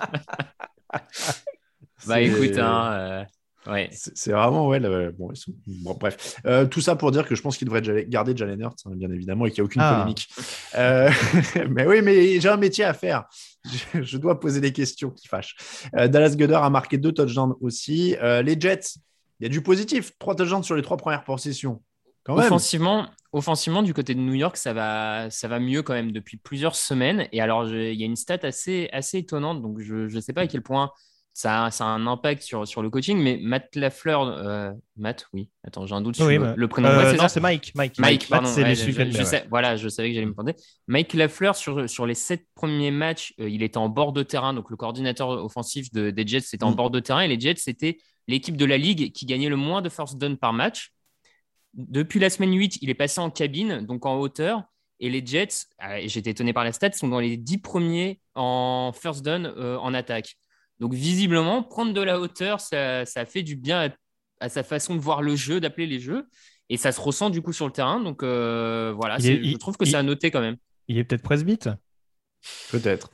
Bah écoute, hein. Euh... Ouais. C'est, c'est vraiment, ouais, le, bon, sont... bon, bref. Euh, tout ça pour dire que je pense qu'il devrait garder Jalen Hurts, hein, bien évidemment, et qu'il n'y a aucune ah. polémique. Euh, mais oui, mais j'ai un métier à faire. Je, je dois poser des questions qui fâchent. Euh, Dallas Goedert a marqué deux touchdowns aussi. Euh, les Jets, il y a du positif. Trois touchdowns sur les trois premières possessions. Quand même. Offensivement, offensivement, du côté de New York, ça va, ça va mieux quand même depuis plusieurs semaines. Et alors, je, il y a une stat assez, assez étonnante. Donc, je ne sais pas à quel point ça, ça a un impact sur, sur le coaching, mais Matt LaFleur, euh, Matt, oui, attends, j'ai un doute sur oui, le, bah, le prénom. Euh, ouais, c'est non, ça c'est Mike. Mike, Mike, Mike pardon. Matt, c'est ouais, les je, je, je sais, ouais. Voilà, je savais que j'allais me demander. Mike LaFleur, sur, sur les sept premiers matchs, euh, il était en bord de terrain, donc le coordinateur offensif de, des Jets était en mm. bord de terrain, et les Jets, c'était l'équipe de la ligue qui gagnait le moins de first down par match. Depuis la semaine huit, il est passé en cabine, donc en hauteur, et les Jets, euh, et j'étais étonné par la stat, sont dans les dix premiers en first down euh, en attaque. Donc, visiblement, prendre de la hauteur, ça, ça fait du bien à, à sa façon de voir le jeu, d'appeler les jeux. Et ça se ressent du coup sur le terrain. Donc, euh, voilà, c'est, est, je trouve que il, c'est à noter quand même. Il est peut-être presbyte. Peut-être.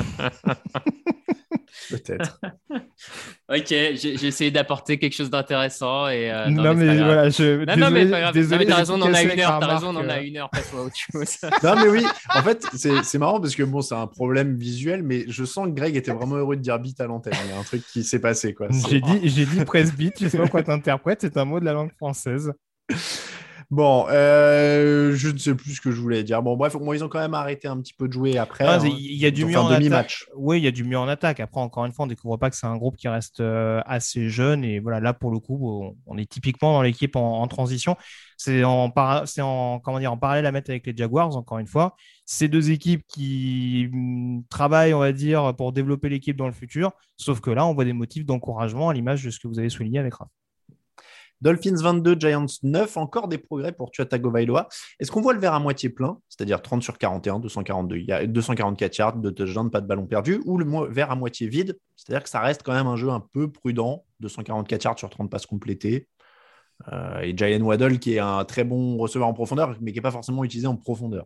Peut-être. Ok, j'ai, j'ai essayé d'apporter quelque chose d'intéressant. Et, euh, non, non, mais voilà, je. Non, désolé, non, mais pas grave. Désolé, non, mais t'as raison, on en a une heure. T'as raison, on en a une heure. Passe-moi à autre chose. Non, mais oui, en fait, c'est, c'est marrant parce que bon, c'est un problème visuel, mais je sens que Greg était vraiment heureux de dire bite à l'antenne. Il y a un truc qui s'est passé, quoi. C'est... J'ai dit, j'ai dit presbyte, je sais pas quoi t'interprètes, c'est un mot de la langue française. Bon, euh, je ne sais plus ce que je voulais dire. Bon, bref, moi, ils ont quand même arrêté un petit peu de jouer après. Il hein. y a du mieux en demi-match. attaque. Oui, il y a du mieux en attaque. Après, encore une fois, on ne découvre pas que c'est un groupe qui reste euh, assez jeune. Et voilà, là, pour le coup, on, on est typiquement dans l'équipe en, en transition. C'est, en, para- c'est en, comment dire, en parallèle à mettre avec les Jaguars, encore une fois. Ces deux équipes qui m, travaillent, on va dire, pour développer l'équipe dans le futur. Sauf que là, on voit des motifs d'encouragement à l'image de ce que vous avez souligné avec Raph. Dolphins vingt-deux, Giants neuf, encore des progrès pour Tua Tagovailoa. Est-ce qu'on voit le verre à moitié plein, c'est-à-dire trente sur quarante et un, deux cent quarante-deux, il y a deux cent quarante-quatre yards, deux touchdowns, pas de ballon perdu, ou le verre à moitié vide, c'est-à-dire que ça reste quand même un jeu un peu prudent, deux cent quarante-quatre yards sur trente passes complétées, euh, et Jalen Waddle qui est un très bon receveur en profondeur, mais qui n'est pas forcément utilisé en profondeur.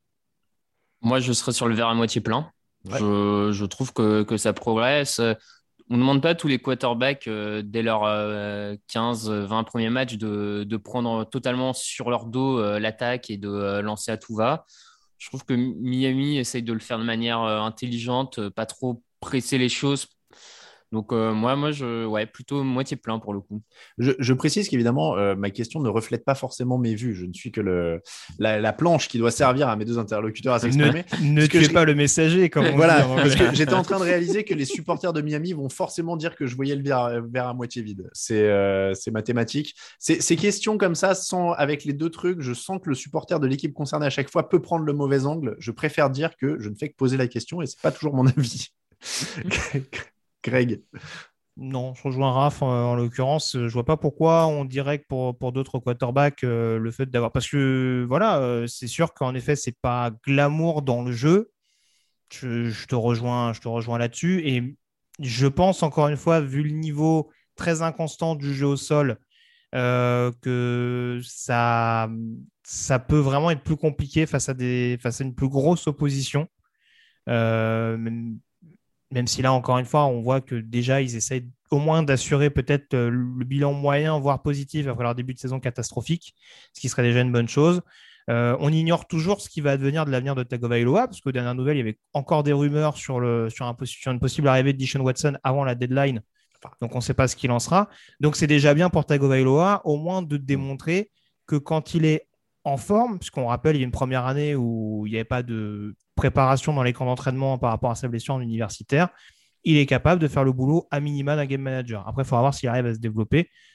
Moi, je serais sur le verre à moitié plein. Ouais. Je, je trouve que, que ça progresse. On ne demande pas à tous les quarterbacks, euh, dès leurs euh, quinze vingt premiers matchs, de, de prendre totalement sur leur dos euh, l'attaque et de euh, lancer à tout va. Je trouve que Miami essaye de le faire de manière euh, intelligente, euh, pas trop presser les choses. Donc, euh, moi, moi je, ouais, plutôt moitié plein pour le coup. Je, je précise qu'évidemment, euh, ma question ne reflète pas forcément mes vues. Je ne suis que le, la, la planche qui doit servir à mes deux interlocuteurs à s'exprimer. Ne, ne tuez je... pas le messager, comme on voilà, dit. Voilà, parce que j'étais en train de réaliser que les supporters de Miami vont forcément dire que je voyais le verre, verre à moitié vide. C'est, euh, c'est mathématique. C'est, ces questions comme ça, sans, avec les deux trucs, je sens que le supporter de l'équipe concernée à chaque fois peut prendre le mauvais angle. Je préfère dire que je ne fais que poser la question et ce n'est pas toujours mon avis. Greg. Non, je rejoins Raph en, en l'occurrence. Je vois pas pourquoi on dirait que pour, pour d'autres quarterbacks, euh, le fait d'avoir. Parce que voilà, euh, c'est sûr qu'en effet, c'est pas glamour dans le jeu. Je, je, te rejoins, je te rejoins là-dessus. Et je pense, encore une fois, vu le niveau très inconstant du jeu au sol, euh, que ça, ça peut vraiment être plus compliqué face à, des, face à une plus grosse opposition. Euh, même, Même si là, encore une fois, on voit que déjà, ils essayent au moins d'assurer peut-être le bilan moyen, voire positif, après leur début de saison catastrophique, ce qui serait déjà une bonne chose. Euh, on ignore toujours ce qui va advenir de l'avenir de Tagovailoa, parce qu'aux dernières nouvelles, il y avait encore des rumeurs sur, le, sur, un, sur une possible arrivée de Deshaun Watson avant la deadline. Donc, on ne sait pas ce qu'il en sera. Donc, c'est déjà bien pour Tagovailoa, au moins de démontrer que quand il est en forme, puisqu'on rappelle, il y a une première année où il n'y avait pas de préparation dans les camps d'entraînement par rapport à sa blessure en universitaire, il est capable de faire le boulot à minima d'un game manager. Après, il faudra voir s'il arrive à se développer.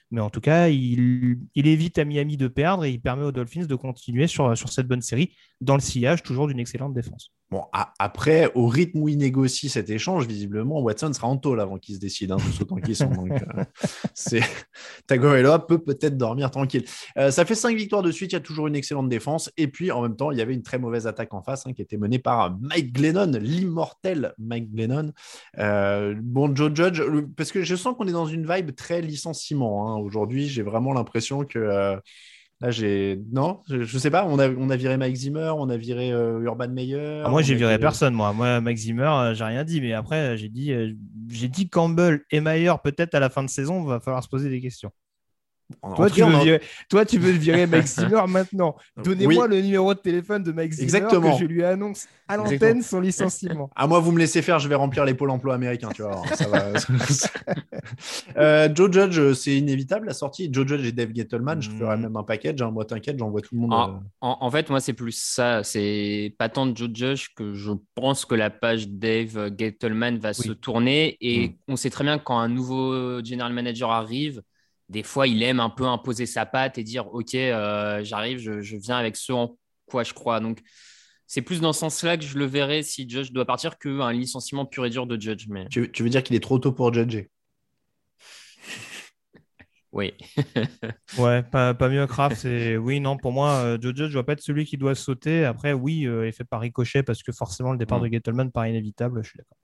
Mais en tout cas, il, il évite à Miami de perdre et il permet aux Dolphins de continuer sur, sur cette bonne série dans le sillage toujours d'une excellente défense. Bon, a- après, au rythme où il négocie cet échange, visiblement, Watson sera en tôle avant qu'il se décide, hein, tous autant qu'ils sont. Donc, euh, c'est... Tagovailoa peut peut-être dormir tranquille. Euh, ça fait cinq victoires de suite, il y a toujours une excellente défense. Et puis, en même temps, il y avait une très mauvaise attaque en face, hein, qui était menée par Mike Glennon, l'immortel Mike Glennon. Euh, bon, Joe Judge, parce que je sens qu'on est dans une vibe très licenciement. Hein. Aujourd'hui, j'ai vraiment l'impression que... Euh, Là, j'ai. Non, je, je sais pas. On a, on a viré Mike Zimmer, on a viré euh, Urban Meyer. Ah, moi, j'ai viré viré... personne. Moi, moi Mike Zimmer, euh, j'ai rien dit. Mais après, j'ai dit, euh, j'ai dit Campbell et Meyer, peut-être à la fin de saison, va falloir se poser des questions. Toi tu, veux virer... Toi, tu veux virer Mike Zimmer maintenant. Donnez-moi oui. le numéro de téléphone de Mike Zimmer. Exactement. Que je lui annonce à l'antenne Exactement. Son licenciement. À moi, vous me laissez faire, je vais remplir les pôles emploi américains. Tu vois, ça va. euh, Joe Judge, c'est inévitable la sortie. Joe Judge et Dave Gettleman, mm. je ferai même un package. Hein. Moi, t'inquiète, j'envoie tout le monde. En, euh... en, en fait, moi, c'est plus ça. C'est pas tant de Joe Judge que je pense que la page Dave Gettleman va oui. se tourner. Et mm. on sait très bien que quand un nouveau general manager arrive, des fois, il aime un peu imposer sa patte et dire « Ok, euh, j'arrive, je, je viens avec ce en quoi je crois. » Donc, c'est plus dans ce sens-là que je le verrai si Judge doit partir qu'un licenciement pur et dur de Judge. Mais... Tu, tu veux dire qu'il est trop tôt pour judger? Oui. ouais, pas, pas mieux Kraft. C'est... Oui, non, pour moi, euh, Joe Judge ne doit pas être celui qui doit sauter. Après, oui, euh, il fait par ricochet parce que forcément, le départ mmh. de Gettleman paraît inévitable. Je suis d'accord.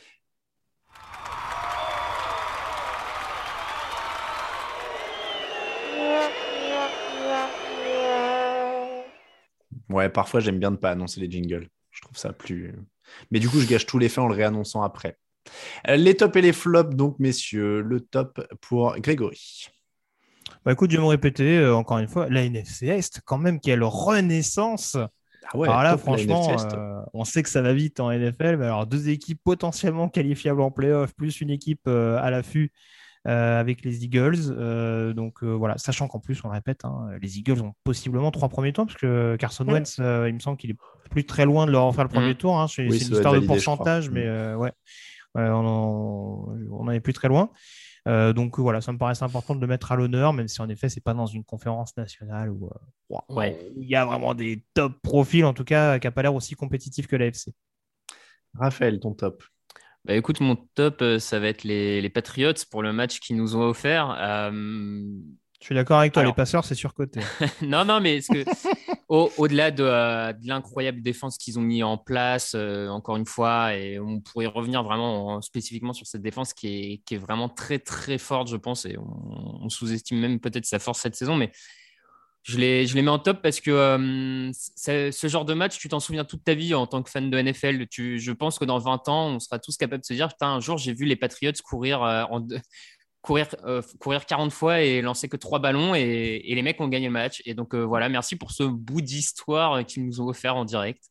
Ouais, parfois, j'aime bien ne pas annoncer les jingles. Je trouve ça plus... Mais du coup, je gâche tous les faits en le réannonçant après. Les tops et les flops, donc, messieurs. Le top pour Grégory. Bah, écoute, je vais me répéter, euh, encore une fois, la N F C Est, quand même, quelle renaissance. Ah ouais, alors là, franchement, euh, on sait que ça va vite en N F L. Mais alors, deux équipes potentiellement qualifiables en playoff, plus une équipe euh, à l'affût. Euh, avec les Eagles, euh, donc euh, voilà, sachant qu'en plus, on le répète, hein, les Eagles ont possiblement trois premiers tours, parce que Carson mmh. Wentz, euh, il me semble qu'il est plus très loin de leur en faire le premier mmh. tour, hein, c'est, oui, c'est une histoire de pourcentage, mais euh, ouais, ouais on n'en est plus très loin. Euh, donc voilà, ça me paraissait important de le mettre à l'honneur, même si en effet, c'est pas dans une conférence nationale où euh, ouais. il y a vraiment des top profils, en tout cas, qui n'a pas l'air aussi compétitif que l'A F C. Raphaël, ton top? Bah écoute, mon top, ça va être les, les Patriots pour le match qu'ils nous ont offert. Euh... Je suis d'accord avec toi, Alors... les passeurs, c'est surcoté. non, non, mais est-ce que, au, au-delà de, euh, de l'incroyable défense qu'ils ont mis en place, euh, encore une fois, et on pourrait revenir vraiment en, spécifiquement sur cette défense qui est, qui est vraiment très, très forte, je pense, et on, on sous-estime même peut-être sa force cette saison, mais Je les, je les mets en top parce que euh, ce genre de match, tu t'en souviens toute ta vie en tant que fan de N F L. Tu, je pense que dans vingt ans, on sera tous capables de se dire putain, un jour, j'ai vu les Patriots courir, euh, en, courir, euh, courir quarante fois et lancer que trois ballons et, et les mecs ont gagné le match. Et donc euh, voilà, merci pour ce bout d'histoire qu'ils nous ont offert en direct.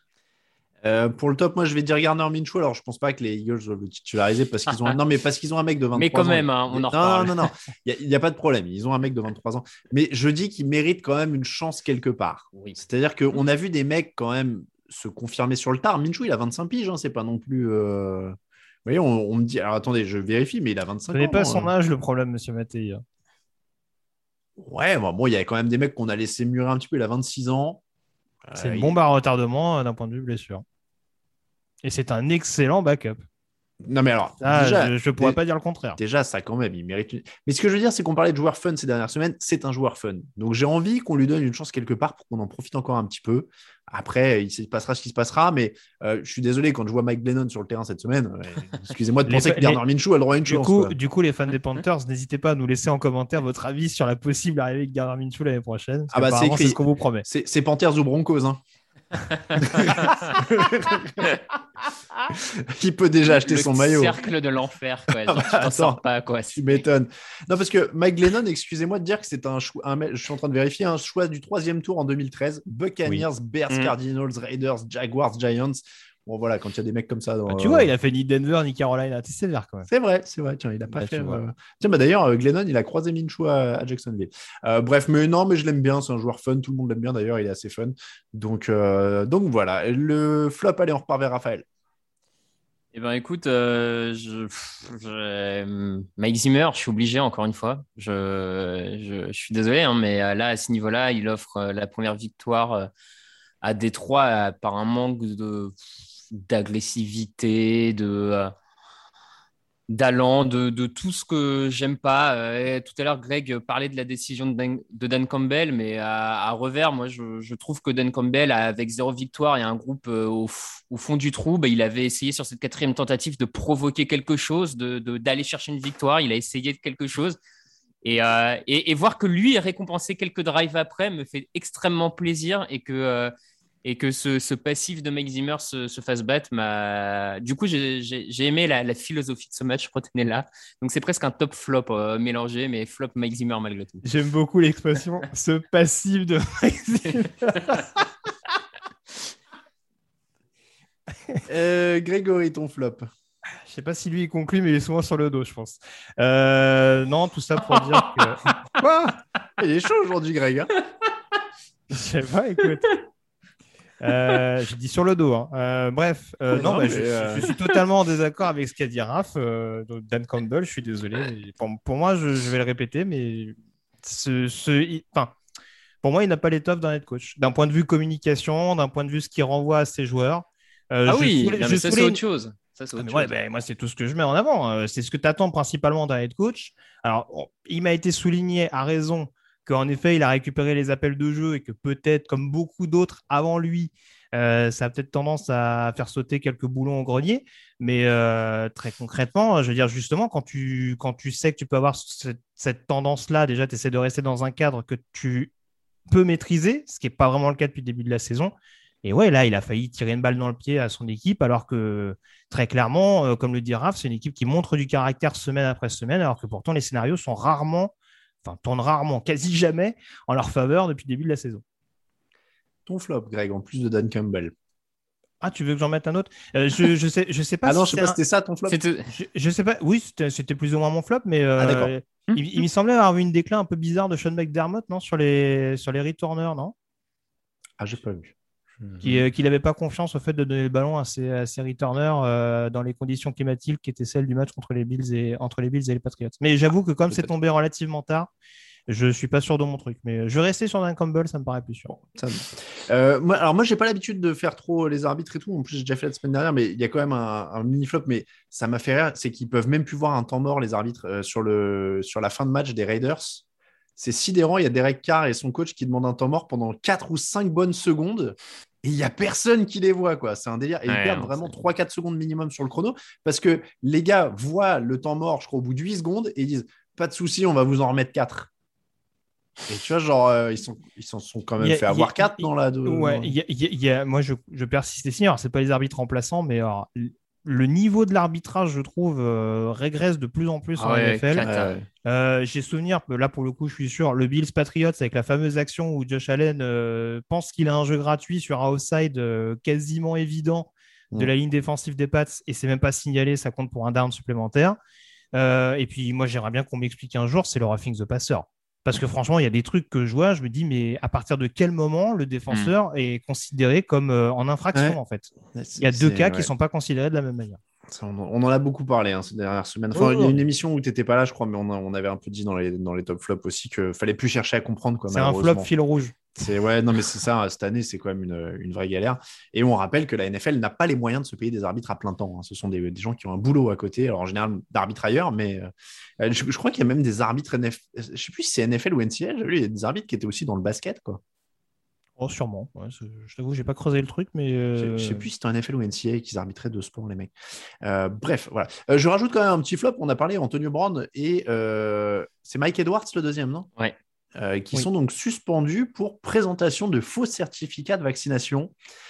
Euh, pour le top, moi, je vais dire Gardner Minshew. Alors, je pense pas que les Eagles doivent le titulariser parce qu'ils ont un... non, mais parce qu'ils ont un mec de vingt-trois ans. Mais quand même, hein, on en reparle. Non, non, non, il n'y a, a pas de problème. Ils ont un mec de vingt-trois ans. Mais je dis qu'ils méritent quand même une chance quelque part. Oui. C'est-à-dire qu'on a vu des mecs quand même se confirmer sur le tard. Minshew, il a vingt-cinq piges. Hein, c'est pas non plus. Euh... Vous voyez, on, on me dit. Alors, attendez, je vérifie, mais il a vingt-cinq ans. Ce n'est pas son âge le problème, monsieur Mattei. Ouais, bon, bon, il y a quand même des mecs qu'on a laissé mûrir un petit peu. Il a vingt-six ans. C'est euh, une bombe il... à retardement d'un point de vue blessure. Et c'est un excellent backup. Non, mais alors, ah, déjà, je ne pourrais dé- pas dire le contraire. Déjà, ça, quand même, il mérite une... Mais ce que je veux dire, c'est qu'on parlait de joueur fun ces dernières semaines. C'est un joueur fun. Donc, j'ai envie qu'on lui donne une chance quelque part pour qu'on en profite encore un petit peu. Après, il se passera ce qui se passera. Mais euh, je suis désolé, quand je vois Mike Glennon sur le terrain cette semaine, euh, excusez-moi de penser fa- que Gardner Minshew a le droit à une du chance. Coup, du coup, les fans des Panthers, n'hésitez pas à nous laisser en commentaire votre avis sur la possible arrivée de Gardner Minshew l'année prochaine. Ah bah, c'est, écrit... c'est ce qu'on vous promet. C'est, c'est Panthers ou Broncos, hein. Il peut déjà acheter le son maillot. Le cercle de l'enfer, quoi. Genre, tu t'en sors pas, quoi. Tu m'étonnes. Non, parce que Mike Glennon, excusez-moi de dire que c'est un choix, un, je suis en train de vérifier, un choix du troisième tour en deux mille treize. Buccaneers, oui. Bears, mmh. Cardinals, Raiders, Jaguars, Giants. Bon, voilà, quand il y a des mecs comme ça. Dans, bah, tu vois, il a fait ni Denver ni Carolina. C'est sévère, quand même. C'est vrai, c'est vrai. Tiens, il a pas bah, fait. Euh... Tiens, bah, d'ailleurs, Glennon, il a croisé Minshew à, à Jacksonville. Euh, bref, mais non, mais je l'aime bien. C'est un joueur fun. Tout le monde l'aime bien, d'ailleurs. Il est assez fun. Donc, euh, donc voilà. Le flop, allez, on repart vers Raphaël. Eh ben écoute, euh, je, je, Mike Zimmer, je suis obligé encore une fois. Je, je, je suis désolé, hein, mais là, à ce niveau-là, il offre la première victoire à Détroit par un manque de, d'agressivité, de, d'allant, de, de tout ce que j'aime pas. Et tout à l'heure, Greg parlait de la décision de Dan, de Dan Campbell, mais à, à revers, moi, je, je trouve que Dan Campbell, avec zéro victoire et un groupe au, au fond du trou, bah, il avait essayé sur cette quatrième tentative de provoquer quelque chose, de, de, d'aller chercher une victoire. Il a essayé de quelque chose. Et, euh, et, et voir que lui est récompensé quelques drives après me fait extrêmement plaisir et que... Euh, et que ce, ce passif de Mike Zimmer se, se fasse battre, m'a... du coup, j'ai, j'ai, j'ai aimé la, la philosophie de ce match, retenez-la. Donc, c'est presque un top flop euh, mélangé, mais flop Mike Zimmer malgré tout. J'aime beaucoup l'expression « ce passif de Mike Zimmer ». euh, Grégory, ton flop. Je sais pas si lui il conclut, mais il est souvent sur le dos, je pense. Euh, non, tout ça pour dire que... Quoi ? Il est chaud aujourd'hui, Greg. Hein. Je sais pas, écoute... Euh, j'ai dit sur le dos. Hein. Euh, bref, euh, non, non bah, je, euh... je suis totalement en désaccord avec ce qu'a dit Raph. Euh, Dan Campbell, je suis désolé. Pour, pour moi, je, je vais le répéter, mais ce, ce, il, enfin, pour moi, il n'a pas l'étoffe d'un head coach. D'un point de vue communication, d'un point de vue ce qu'il renvoie à ses joueurs. Euh, ah oui, soulève, non, mais ça, c'est autre chose. Ça, c'est autre ah, chose. Ouais, bah, moi, c'est tout ce que je mets en avant. C'est ce que tu attends principalement d'un head coach. Alors, on, il m'a été souligné à raison qu'en effet, il a récupéré les appels de jeu et que peut-être, comme beaucoup d'autres avant lui, euh, ça a peut-être tendance à faire sauter quelques boulons au grenier. Mais euh, très concrètement, je veux dire, justement, quand tu, quand tu sais que tu peux avoir cette, cette tendance-là, déjà, tu essaies de rester dans un cadre que tu peux maîtriser, ce qui n'est pas vraiment le cas depuis le début de la saison. Et ouais, là, il a failli tirer une balle dans le pied à son équipe, alors que, très clairement, euh, comme le dit Raph, c'est une équipe qui montre du caractère semaine après semaine, alors que pourtant, les scénarios sont rarement... Enfin, tourne rarement, quasi jamais, en leur faveur depuis le début de la saison. Ton flop, Greg, en plus de Dan Campbell. Ah, tu veux que j'en mette un autre ? euh, Je je sais je sais pas. Ah non, si je sais pas, un... c'était ça ton flop. C'était... Je, je sais pas. Oui, c'était, c'était plus ou moins mon flop, mais euh, ah, d'accord. il, il me semblait avoir vu une déclin un peu bizarre de Sean McDermott, non, sur les sur les returners, non ? Ah, j'ai pas vu. Qui, euh, qu'il n'avait pas confiance au fait de donner le ballon à ses, à ses returners euh, dans les conditions climatiques qui étaient celles du match contre les Bills et entre les Bills et les Patriots. Mais j'avoue que comme Peut-être. c'est tombé relativement tard, je suis pas sûr de mon truc. Mais je vais rester sur Dan Campbell, ça me paraît plus sûr. Bon, ça euh, moi, alors moi, j'ai pas l'habitude de faire trop les arbitres et tout. En plus, j'ai déjà fait la semaine dernière, mais il y a quand même un, un mini flop. Mais ça m'a fait rire, c'est qu'ils peuvent même plus voir un temps mort les arbitres euh, sur le sur la fin de match des Raiders. C'est sidérant. Il y a Derek Carr et son coach qui demandent un temps mort pendant quatre ou cinq bonnes secondes. Et il n'y a personne qui les voit, quoi. C'est un délire. Et ouais, ils perdent non, vraiment trois quatre secondes minimum sur le chrono parce que les gars voient le temps mort, je crois, au bout de huit secondes et ils disent pas de souci, on va vous en remettre quatre. Et tu vois, genre, euh, ils sont, ils s'en sont quand même a, fait avoir quatre dans la. De... Ouais, y a, y a, y a, moi, je, je persiste ici. Alors, c'est pas les arbitres remplaçants, mais alors, le niveau de l'arbitrage, je trouve, euh, régresse de plus en plus ah en ouais, N F L. Ouais. Euh, j'ai souvenir, là pour le coup, je suis sûr, le Bills Patriots avec la fameuse action où Josh Allen euh, pense qu'il a un jeu gratuit sur un offside euh, quasiment évident de mmh. la ligne défensive des Pats et c'est même pas signalé, ça compte pour un down supplémentaire. Euh, et puis moi, j'aimerais bien qu'on m'explique un jour, c'est le roughing the passer. Parce que franchement, il y a des trucs que je vois, je me dis, mais à partir de quel moment le défenseur mmh. est considéré comme euh, en infraction ouais. en fait ? Il y a deux cas ouais. qui ne sont pas considérés de la même manière. On, on en a beaucoup parlé hein, ces dernières semaines. Enfin, oh, il y a une émission où tu n'étais pas là, je crois, mais on, a, on avait un peu dit dans les, dans les top flops aussi qu'il ne fallait plus chercher à comprendre. Quoi, c'est un flop fil rouge. C'est, ouais, non, mais c'est ça, cette année, c'est quand même une, une vraie galère. Et on rappelle que la N F L n'a pas les moyens de se payer des arbitres à plein temps. Hein. Ce sont des, des gens qui ont un boulot à côté, alors en général d'arbitres ailleurs, mais euh, je, je crois qu'il y a même des arbitres N F L. Je ne sais plus si c'est N F L ou N C A A. J'ai vu, il y a des arbitres qui étaient aussi dans le basket, quoi. Oh, sûrement. Ouais, je t'avoue, j'ai pas creusé le truc, mais. Euh... Je, je sais plus si c'était un N F L ou N C A A qu'ils arbitraient deux sports, les mecs. Euh, bref, voilà. Euh, je rajoute quand même un petit flop. On a parlé Antonio Brown et euh, c'est Mike Edwards le deuxième, non ? Ouais. Euh, qui oui. sont donc suspendus pour présentation de faux certificats de vaccination.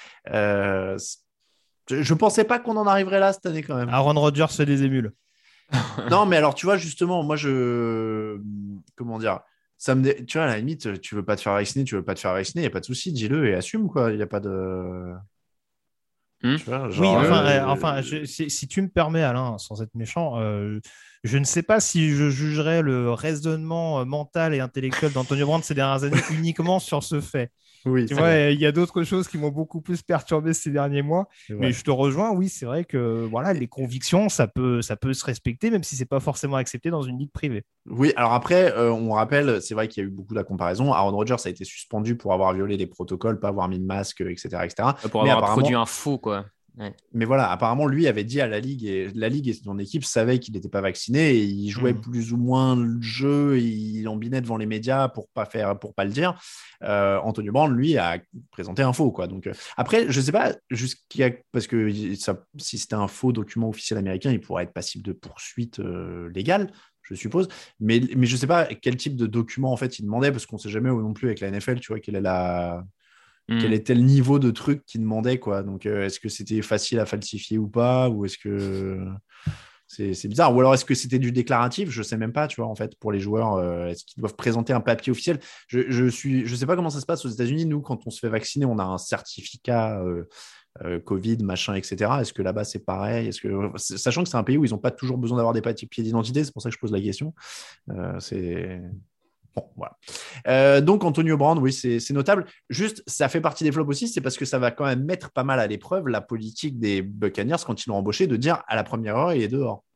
Euh, je ne pensais pas qu'on en arriverait là cette année quand même. Aaron Rodgers fait des émules. Non, mais alors tu vois, justement, moi je. Comment dire ? Ça me dé... Tu vois, à la limite, tu veux pas te faire vacciner, tu veux pas te faire vacciner, il n'y a pas de souci, dis-le et assume, quoi. Il n'y a pas de. Mmh. Tu vois, genre, oui, enfin, euh... enfin je, si, si tu me permets, Alain, sans être méchant, euh, Je ne sais pas si je jugerais le raisonnement mental et intellectuel d'Antonio Brandt ces dernières années uniquement sur ce fait. Oui, tu vois, il y a d'autres choses qui m'ont beaucoup plus perturbé ces derniers mois. Mais je te rejoins, oui, c'est vrai que voilà, les convictions, ça peut, ça peut se respecter, même si c'est pas forcément accepté dans une ligue privée. Oui, alors après, euh, on rappelle, c'est vrai qu'il y a eu beaucoup de comparaisons. Aaron Rodgers a été suspendu pour avoir violé des protocoles, pas avoir mis de masque, et cetera, et cetera. Pour Mais avoir apparemment... produit un faux, quoi. Ouais. Mais voilà, apparemment, lui avait dit à la Ligue, et la Ligue et son équipe savaient qu'il n'était pas vacciné, et il jouait mmh. plus ou moins le jeu, et il embinait devant les médias pour pas faire, pour pas le dire. Euh, Antonio Brown, lui, a présenté un faux, quoi. Donc, euh, après, je sais pas, jusqu'à, parce que ça, si c'était un faux document officiel américain, il pourrait être passible de poursuite euh, légale, je suppose. Mais, mais je sais pas quel type de document, en fait, il demandait, parce qu'on sait jamais non plus avec la N F L, tu vois, quelle est la... Mmh. Quel était le niveau de truc qu'il demandait, quoi. Donc, euh, est-ce que c'était facile à falsifier ou pas, ou est-ce que c'est, c'est bizarre, ou alors est-ce que c'était du déclaratif? Je sais même pas, tu vois, en fait, pour les joueurs, euh, est-ce qu'ils doivent présenter un papier officiel? Je, je suis, je sais pas comment ça se passe aux États-Unis. Nous, quand on se fait vacciner, on a un certificat euh, euh, Covid, machin, et cetera. Est-ce que là-bas c'est pareil? Est-ce que, sachant que c'est un pays où ils n'ont pas toujours besoin d'avoir des papiers d'identité, c'est pour ça que je pose la question. Euh, c'est Bon, voilà. Euh, donc, Antonio Brown, oui, c'est, c'est notable. Juste, ça fait partie des flops aussi, c'est parce que ça va quand même mettre pas mal à l'épreuve la politique des Buccaneers quand ils l'ont embauché de dire à la première heure, il est dehors.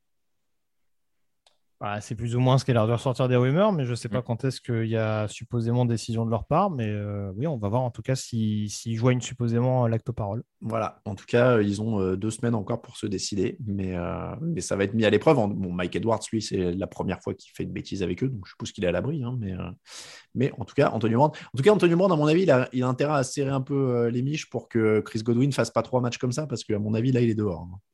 Bah, c'est plus ou moins ce qui a l'air de ressortir des rumeurs, mais je ne sais pas mmh. quand est-ce qu'il y a supposément décision de leur part. Mais euh, oui, on va voir en tout cas s'ils si, si joignent supposément l'acte-parole. Voilà, en tout cas, ils ont euh, deux semaines encore pour se décider, mais, euh, mais ça va être mis à l'épreuve. Bon, Mike Edwards, lui, c'est la première fois qu'il fait une bêtise avec eux, donc je suppose qu'il est à l'abri. Hein, mais, euh, mais en tout cas, Antonio Brown, en tout cas, Antonio Brown, à mon avis, il a, il a intérêt à serrer un peu euh, les miches pour que Chris Godwin ne fasse pas trois matchs comme ça, parce qu'à mon avis, là, il est dehors. Hein.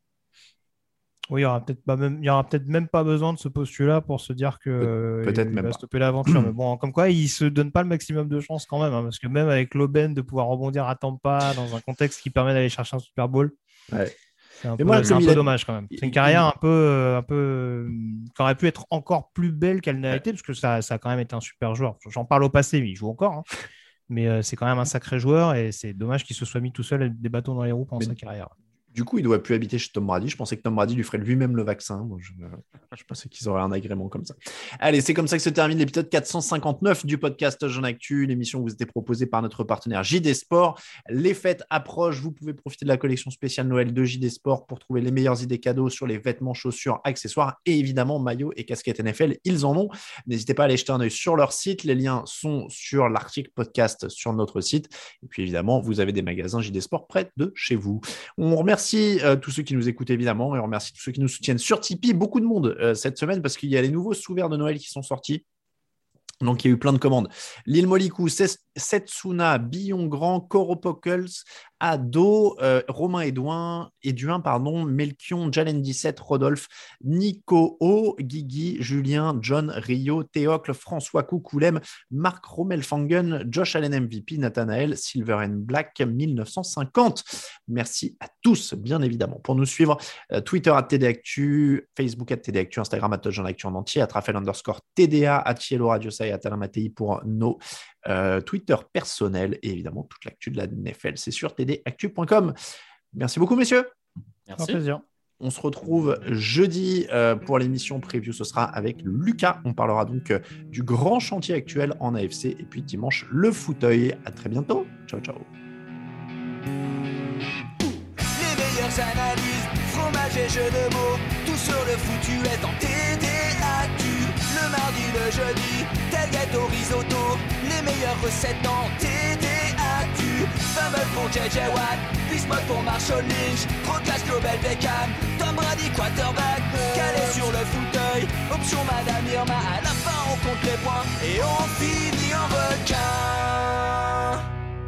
Oui, il n'y aura peut-être pas même, il y aura peut-être même pas besoin de ce postulat pour se dire que Pe- peut-être il même va pas. stopper l'aventure. Mais bon, comme quoi, il se donne pas le maximum de chance quand même, hein, parce que même avec l'aubaine de pouvoir rebondir à Tampa dans un contexte qui permet d'aller chercher un Super Bowl, ouais. c'est un peu, moi, c'est un peu a... dommage quand même. C'est une carrière un peu, un peu, qui aurait pu être encore plus belle qu'elle n'a ouais. été, parce que ça, ça a quand même été un super joueur. J'en parle au passé, mais il joue encore. Hein. Mais euh, c'est quand même un sacré joueur et c'est dommage qu'il se soit mis tout seul avec des bâtons dans les roues pendant mais... sa carrière. Du coup, il ne doit plus habiter chez Tom Brady. Je pensais que Tom Brady lui ferait lui-même le vaccin. Moi, je, je pensais qu'ils auraient un agrément comme ça. Allez, c'est comme ça que se termine l'épisode quatre cent cinquante-neuf du podcast Jeune Actu, l'émission vous était proposée par notre partenaire J D Sport. Les fêtes approchent. Vous pouvez profiter de la collection spéciale Noël de J D Sport pour trouver les meilleures idées cadeaux sur les vêtements, chaussures, accessoires et évidemment maillots et casquettes N F L. Ils en ont. N'hésitez pas à aller jeter un œil sur leur site. Les liens sont sur l'article podcast sur notre site. Et puis évidemment, vous avez des magasins J D Sport près de chez vous. On remercie Euh, tous ceux qui nous écoutent évidemment et on remercie tous ceux qui nous soutiennent sur Tipeee. Beaucoup de monde euh, cette semaine parce qu'il y a les nouveaux sous-verts de Noël qui sont sortis. Donc, il y a eu plein de commandes. Lil Molikou, Setsuna, Billon Grand, Coropocles, Ado, euh, Romain Edouin, Eduin, pardon, Melchion, Jalen dix-sept, Rodolphe, Nico O, Guigui, Julien, John, Rio, Théocle, François Coucoulem, Marc Romelfangen, Josh Allen M V P, Nathanaël, Silver and Black, mille neuf cent cinquante. Merci à tous, bien évidemment. Pour nous suivre, euh, Twitter à T D Actu, Facebook à T D Actu, Instagram à Touchdown Actu en entier, à Raphaël underscore T D A, à Thielo Radio et à Talin Mattei pour nos euh, Twitter personnels et évidemment toute l'actu de la N F L, c'est sur t d actu point com. Merci beaucoup, messieurs. Merci. Un plaisir. On se retrouve jeudi euh, pour l'émission preview. Ce sera avec Lucas. On parlera donc euh, du grand chantier actuel en A F C et puis dimanche le fauteuil. À très bientôt. Ciao, ciao. Les meilleures analyses, fromage et jeux de mots, tout sur le foutu est en T D Actu. Le mardi, le jeudi, tailgate au risotto, les meilleures recettes en T D Actu. Fumble pour J J Watt, Bismuth pour Marshall Lynch, Proclash Global Beckham, Tom Brady quarterback, calé sur le fauteuil, option Madame Irma, à la fin on compte les points et on finit en requin.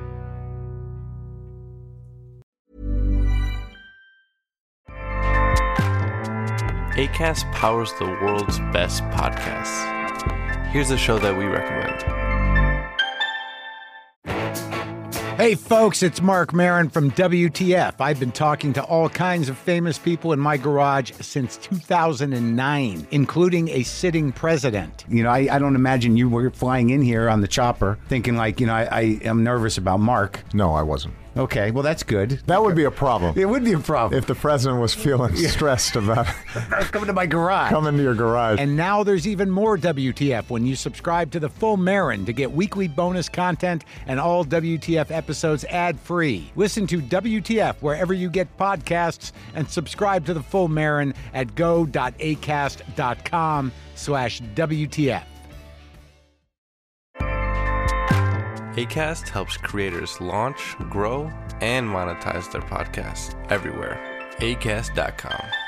Acast powers the world's best podcasts. Here's a show that we recommend. Hey folks, it's Mark Maron from W T F. I've been talking to all kinds of famous people in my garage since two thousand nine, including a sitting president. You know, I, I don't imagine you were flying in here on the chopper thinking like, you know, I, I am nervous about Mark. No, I wasn't. Okay, well, that's good. That would be a problem. It would be a problem. If the president was feeling yeah. stressed about coming to my garage. Coming to your garage. And now there's even more W T F when you subscribe to The Full Marin to get weekly bonus content and all W T F episodes ad-free. Listen to W T F wherever you get podcasts and subscribe to The Full Marin at go.acast.com slash WTF. Acast helps creators launch, grow, and monetize their podcasts everywhere. acast dot com.